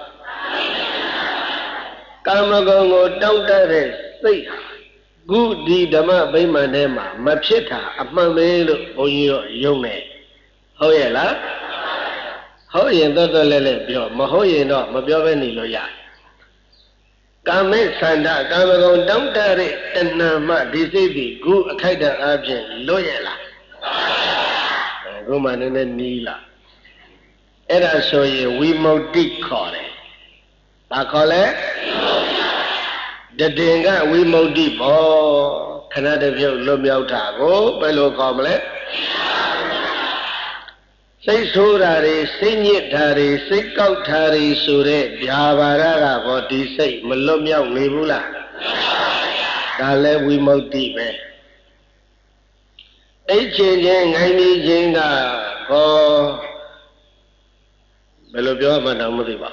ကာမဂုဏ်ကိုတောင့်တတဲ့စိတ်ခုဒီဓမ္မဗိမာန်ထဲမှာမဖြစ်တာအမှန်ပဲလို့ဘုန်းကြီးတို့ယုံနေဟုတ်ရဲ့လားဟုတ်ရင်တော်လဲပြောမဟုတ်ရင်တော့မပြောဘဲနေလို့ရကာမိသန္ဓကာမဂုဏ်တောင့်တတဲ့တဏှာမှဒီစိတ်ဒီခုအခိုက်အတန့်အပြင်လွတ်ရဲ့လားခုမှနည်းနည်းနီးလာအဲ့ဒါဆိုရင်ဝိမု ക്തി ခေါ်တယ်ဘာခေါ်လဲတည်ကဝိမု ക്തി ပေါ့ခဏတစ်ပြုတ်လွတ်မြောက်တာကိုဘယ်လိုခေါ်မလဲစိတ်ဆိုးတာတွေစိတ်ညစ်တာတွေစိတ်ကောက်တာတွေဆိုတဲ့ဗျာပါဒကဘောဒီစိတ်မလွတ်မြောက်နေဘူးလားဒါလည်းဝိမု ക്തി ပဲအိတ်ချင်းချင်းငိုင်းပြီးချင်းကဘောဘယ်လိုပြောမှတော့မသိပါ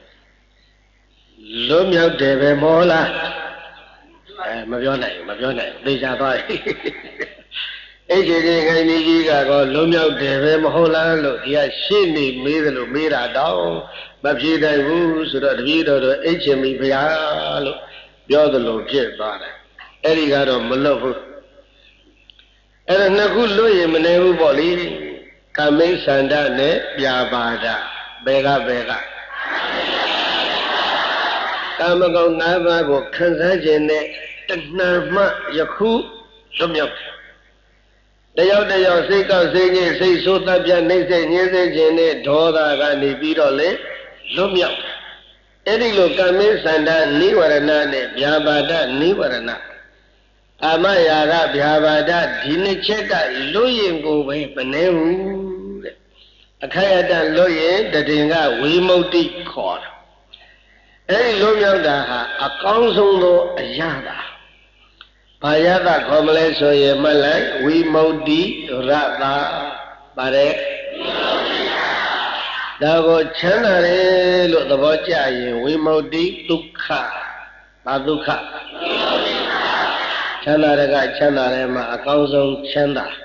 လွတ်မြောက်တယ်ပဲမောလားမပြောနိုင်သိချသွားပြီအိတ်ချင်းချင်းငိုင်းပြီးကြီးကတော့လွတ်မြောက်တယ်ပဲမဟုတ်လားလို့ဒီကရှင်းနေမေးတယ်လို့မေးတာတော့မဖြေနိုင်ဘူးဆိုတော့တပည့်တော်တို့အိတ်ချင်းမိဘုရားလို့ပြောသလိုဖြစ်သွားတယ်အဲ့ဒီကတော့မလွတ်ဘူးအဲ့ဒါနှစ်ခုလွတ်ရင်မနေဘူးပေါ့လေကာမိသန္ဓနဲ့ပြာပါဒဘယ်ကကာမဂုဏ်၅ပါးကိုခံစားခြင်းနဲ့တဏှာမှယခုလွတ်မြောက်တယောက်စိတ်ကောက်စိတ်ငြိစိတ်ဆိုးတတ်ပြနှိမ့်ဆက်ညှင်းဆဲခြင်းနဲ့ဒေါသကနေပြီးတော့လေလွတ်မြောက်အဲ့ဒီလိုကာမိသန္ဓနိဝရဏနဲ့ပြာပါဒနိဝရဏကာမရာဂဗျာပါဒဒီနှစ်ချက်ကလွတ်ရင်ကိုပဲမနေဘူးတဲ့အခိုက်အတန့်လွတ်ရင်တည်ကဝိမု ക്തി ခေါ်တာအဲဒီလွတ်မြောက်တာဟာအကောင်းဆုံးသောအရာတာဘာရတာခေါ်မလဲဆိုရင်မှတ်လိုက်ဝိမု ക്തി ရတာပါတယ်ဒါကိုချမ်းသာတယ်လို့သဘောကျရင်ဝိမု ക്തി ဒုက္ခဘာဒုက္ခချမ်းသာတဲ့ကချမ်းသာတယ်မှာအကောင်းဆုံးချမ်းသာ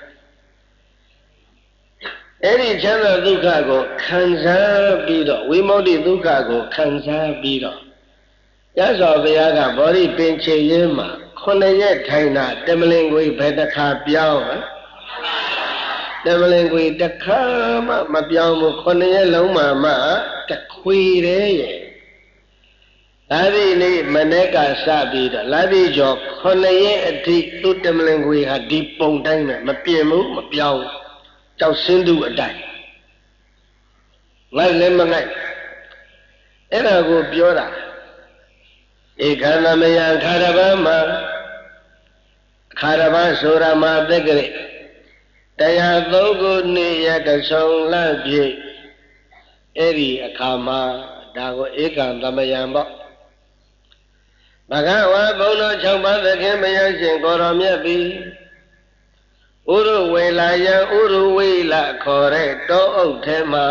အဲ့ဒီချမ်းသာဒုက္ခကိုခံစားပြီးတော့ဝိမု ക്തി ဒုက္ခကိုခံစားပြီးတော့ရသော်ဘုရားကဗောဓိပင်ချေရင်းမှာ9ရက်ထိုင်တာတမလင်ကိုဘယ်တစ်ခါပြောင်းတမလင်ကိုတစ်ခါမှမပြောင်းဘူး9ရက်လုံးမှတခွေတယ်ရဲ့လာပြီနေ့မနေ့ကစပြီးတော့လာပြီကျော်9ရက်အထိသူတမလင်ကိုဟာဒီပုံတိုင်းနဲ့မပြင်းဘူးမပြောင်းကြောက်စင်းသူအတိုင်းငိုက်လည်းမငိုက်အဲ့ဒါကိုပြောတာဧကန္တမယခါရဗမှာခါရဗဆိုတာမှာသက္ကရေ103ခုနှစ်ရကဆုံးလပြည့်အဲ့ဒီအခါမှာဒါကိုဧကန္တမယပေါ့ဘဂဝါဘုံတော်6ပါးသခင်မယရှင်ကိုရောမြတ်ပြီဥရဝေလာယံဥရဝေလခေါ်တဲ့တောအုပ်ထဲမှာ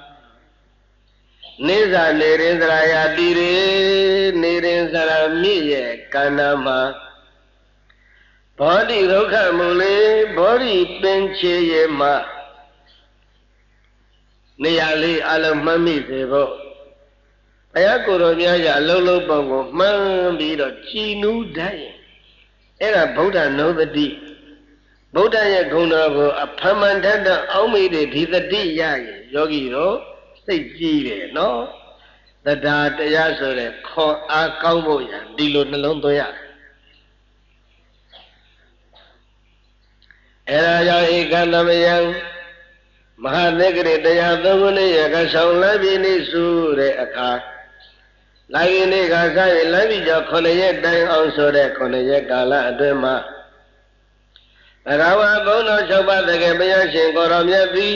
နေစာနေရင်စရာယာတိရေနေရင်စရာမြင့်ရဲ့ကန္နာမှာဘောဓိဒုက္ခမူလေဘောဓိပင်ချေရဲ့မှာနေရာလေးအလုံးမှတ်မိစေဖို့ဘုရားကိုယ်တော်များရအလုံးလုံးပုံကိုမှန်းပြီးတော့ကြည်နူးတတ်ရင်အဲ့ဒါဗုဒ္ဓနုဒတိဗုဒ္ဓရဲ့ဂုဏ်တော်ကိုအဖမှန်တတ်အောင်းမိတဲ့ဒီတတိရရင်ယောဂီတို့စိတ်ကြည်တယ်နော်တရားတရားဆိုတဲ့ခွန်အားကောင်းဖို့ရဒီလိုနှလုံးသွင်းရတယ်အဲ့ဒါကြောင့်ဧကန္တမယံမဟာသက္ကရေတရားသုံးခုနဲ့ရကဆောင်လပြီနေစုတဲ့အခါလာရင်နေ့ကစားရင်လမ်းပြီးကြော9ရက်တိုင်အောင်ဆိုတဲ့9ရက်ကာလအတွင်းမှာဘဂဝါဘုံတော်6ပါးတကယ်ဘုရားရှင်ကိုရောမြတ်သည်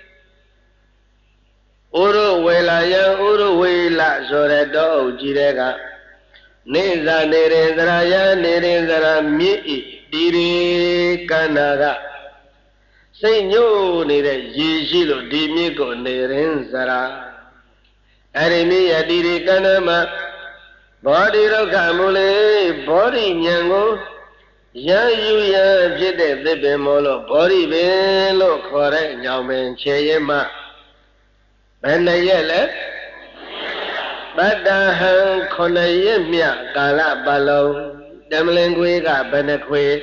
ဥရဝေလာယံဥရဝေလဆိုတဲ့တောအုပ်ကြီးတဲ့ကနေသာနေရင်သရာယနေရင်သရာမြစ်ဤဒီရီကန္နာကစိတ်ညို့နေတဲ့ရေရှိလို့ဒီမြစ်ကိုနေရင်သရာအဲ့ဒီမြစ်ရဒီရီကန္နာမှာဘောဓိဒုက္ခမူလေဘောဓိဉာဏ်ကို Yan yu yanဖြစ်တဲ့သစ်ပင်မို့လို့ဘောဓိပင်လို့ခေါ်တဲ့ညောင်ပင်ခြေရင်မှဘယ်နှရက်လဲပတ္တဟံ9ရက်မြကာလပတ်လုံးတမလင်ခွေကဘယ်နှခွေ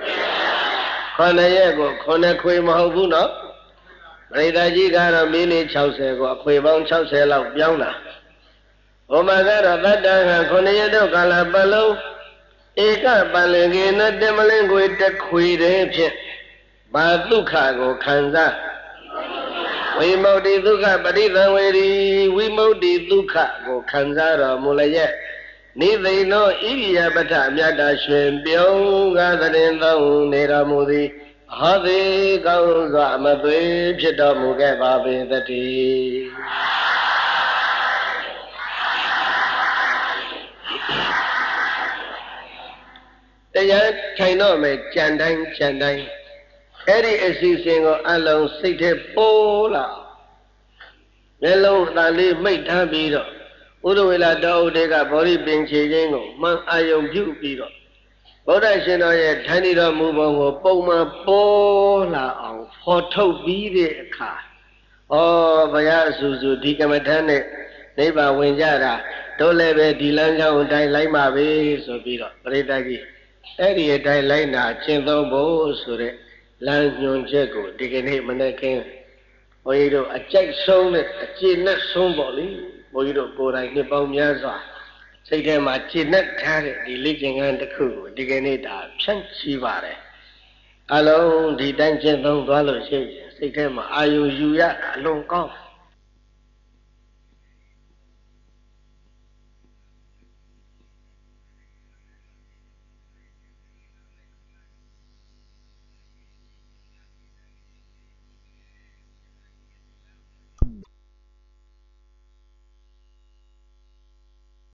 9ရက်ကို9ခွေမဟုတ်ဘူးနော်ပရိသတ်ကြီးကတော့မိနစ်60ကိုအခွေပေါင်း60လောက်ပြောင်းတာဘုမာကတော့တတ္တဟံ9ရက်တို့ကာလပတ်လုံးဧကပလင်ကေနတမလင်ခွေတစ်ခွေတည်းဖြင့်ဘာဒုက္ခကိုခံစားဝိမု ക്തി ဒုက္ခပရိသံဝေရီဝိမု ക്തി ဒုက္ခကိုခံစားတော်မူလျက်နိသိဏောဣရိယပဋ္ဌမြတ်တာရွှင်ပြုံးကားတဲ့သောနေတော်မူသည်ဟောသည်ကောင်းစွာမသွေဖြစ်တော်မူခဲ့ပါပေသတည်းတရားထိုင်တော့မယ်ကြံတိုင်းကြံတိုင်းအဲ့ဒီအစီအစဉ်ကိုအလုံးစိတ်ထဲပိုးလာမျက်လုံးအသာလေးမိတ်ထားပြီးတော့ဥဒဝေလာတောဥဒေကဗောဓိပင်ခြေခြင်းကိုမှန်အာယုံပြုပြီးတော့ဗုဒ္ဓရှင်တော်ရဲ့ထိုင်နေတော်မူပုံကိုပုံမှန်ပေါ်လာအောင်ဖော်ထုတ်ပြီးတဲ့အခါဩဘုရားအဆူဆူဒီကမ္မထမ်းနဲ့နိဗ္ဗာန်ဝင်ကြတာတို့လည်းပဲဒီလမ်းကြောင်းအတိုင်းလိုက်ပါပဲဆိုပြီးတော့ပရိသတ်ကြီးအဲ့ဒီအတိုင်းလိုက်နာကျင့်သုံးဖို့ဆိုတဲ့လမ်းညွှန်ချက်ကိုဒီကနေ့မနေ့ကင်းဘုန်းကြီးတို့အကြိုက်ဆုံးနဲ့အကျေနပ်ဆုံးပေါ့လေဘုန်းကြီးတို့ကိုယ်တိုင်နှစ်ပေါင်းများစွာစိတ်ထဲမှာကျေနပ်ထားတဲ့ဒီလေ့ကျင့်ခန်းတစ်ခုကိုဒီကနေ့ဒါဖြန့်ချီပါတယ်အလုံးဒီတိုင်းကျင့်သုံးသွားလို့ရှိရင်စိတ်ထဲမှာအာယုံယူရအလုံးကောင်း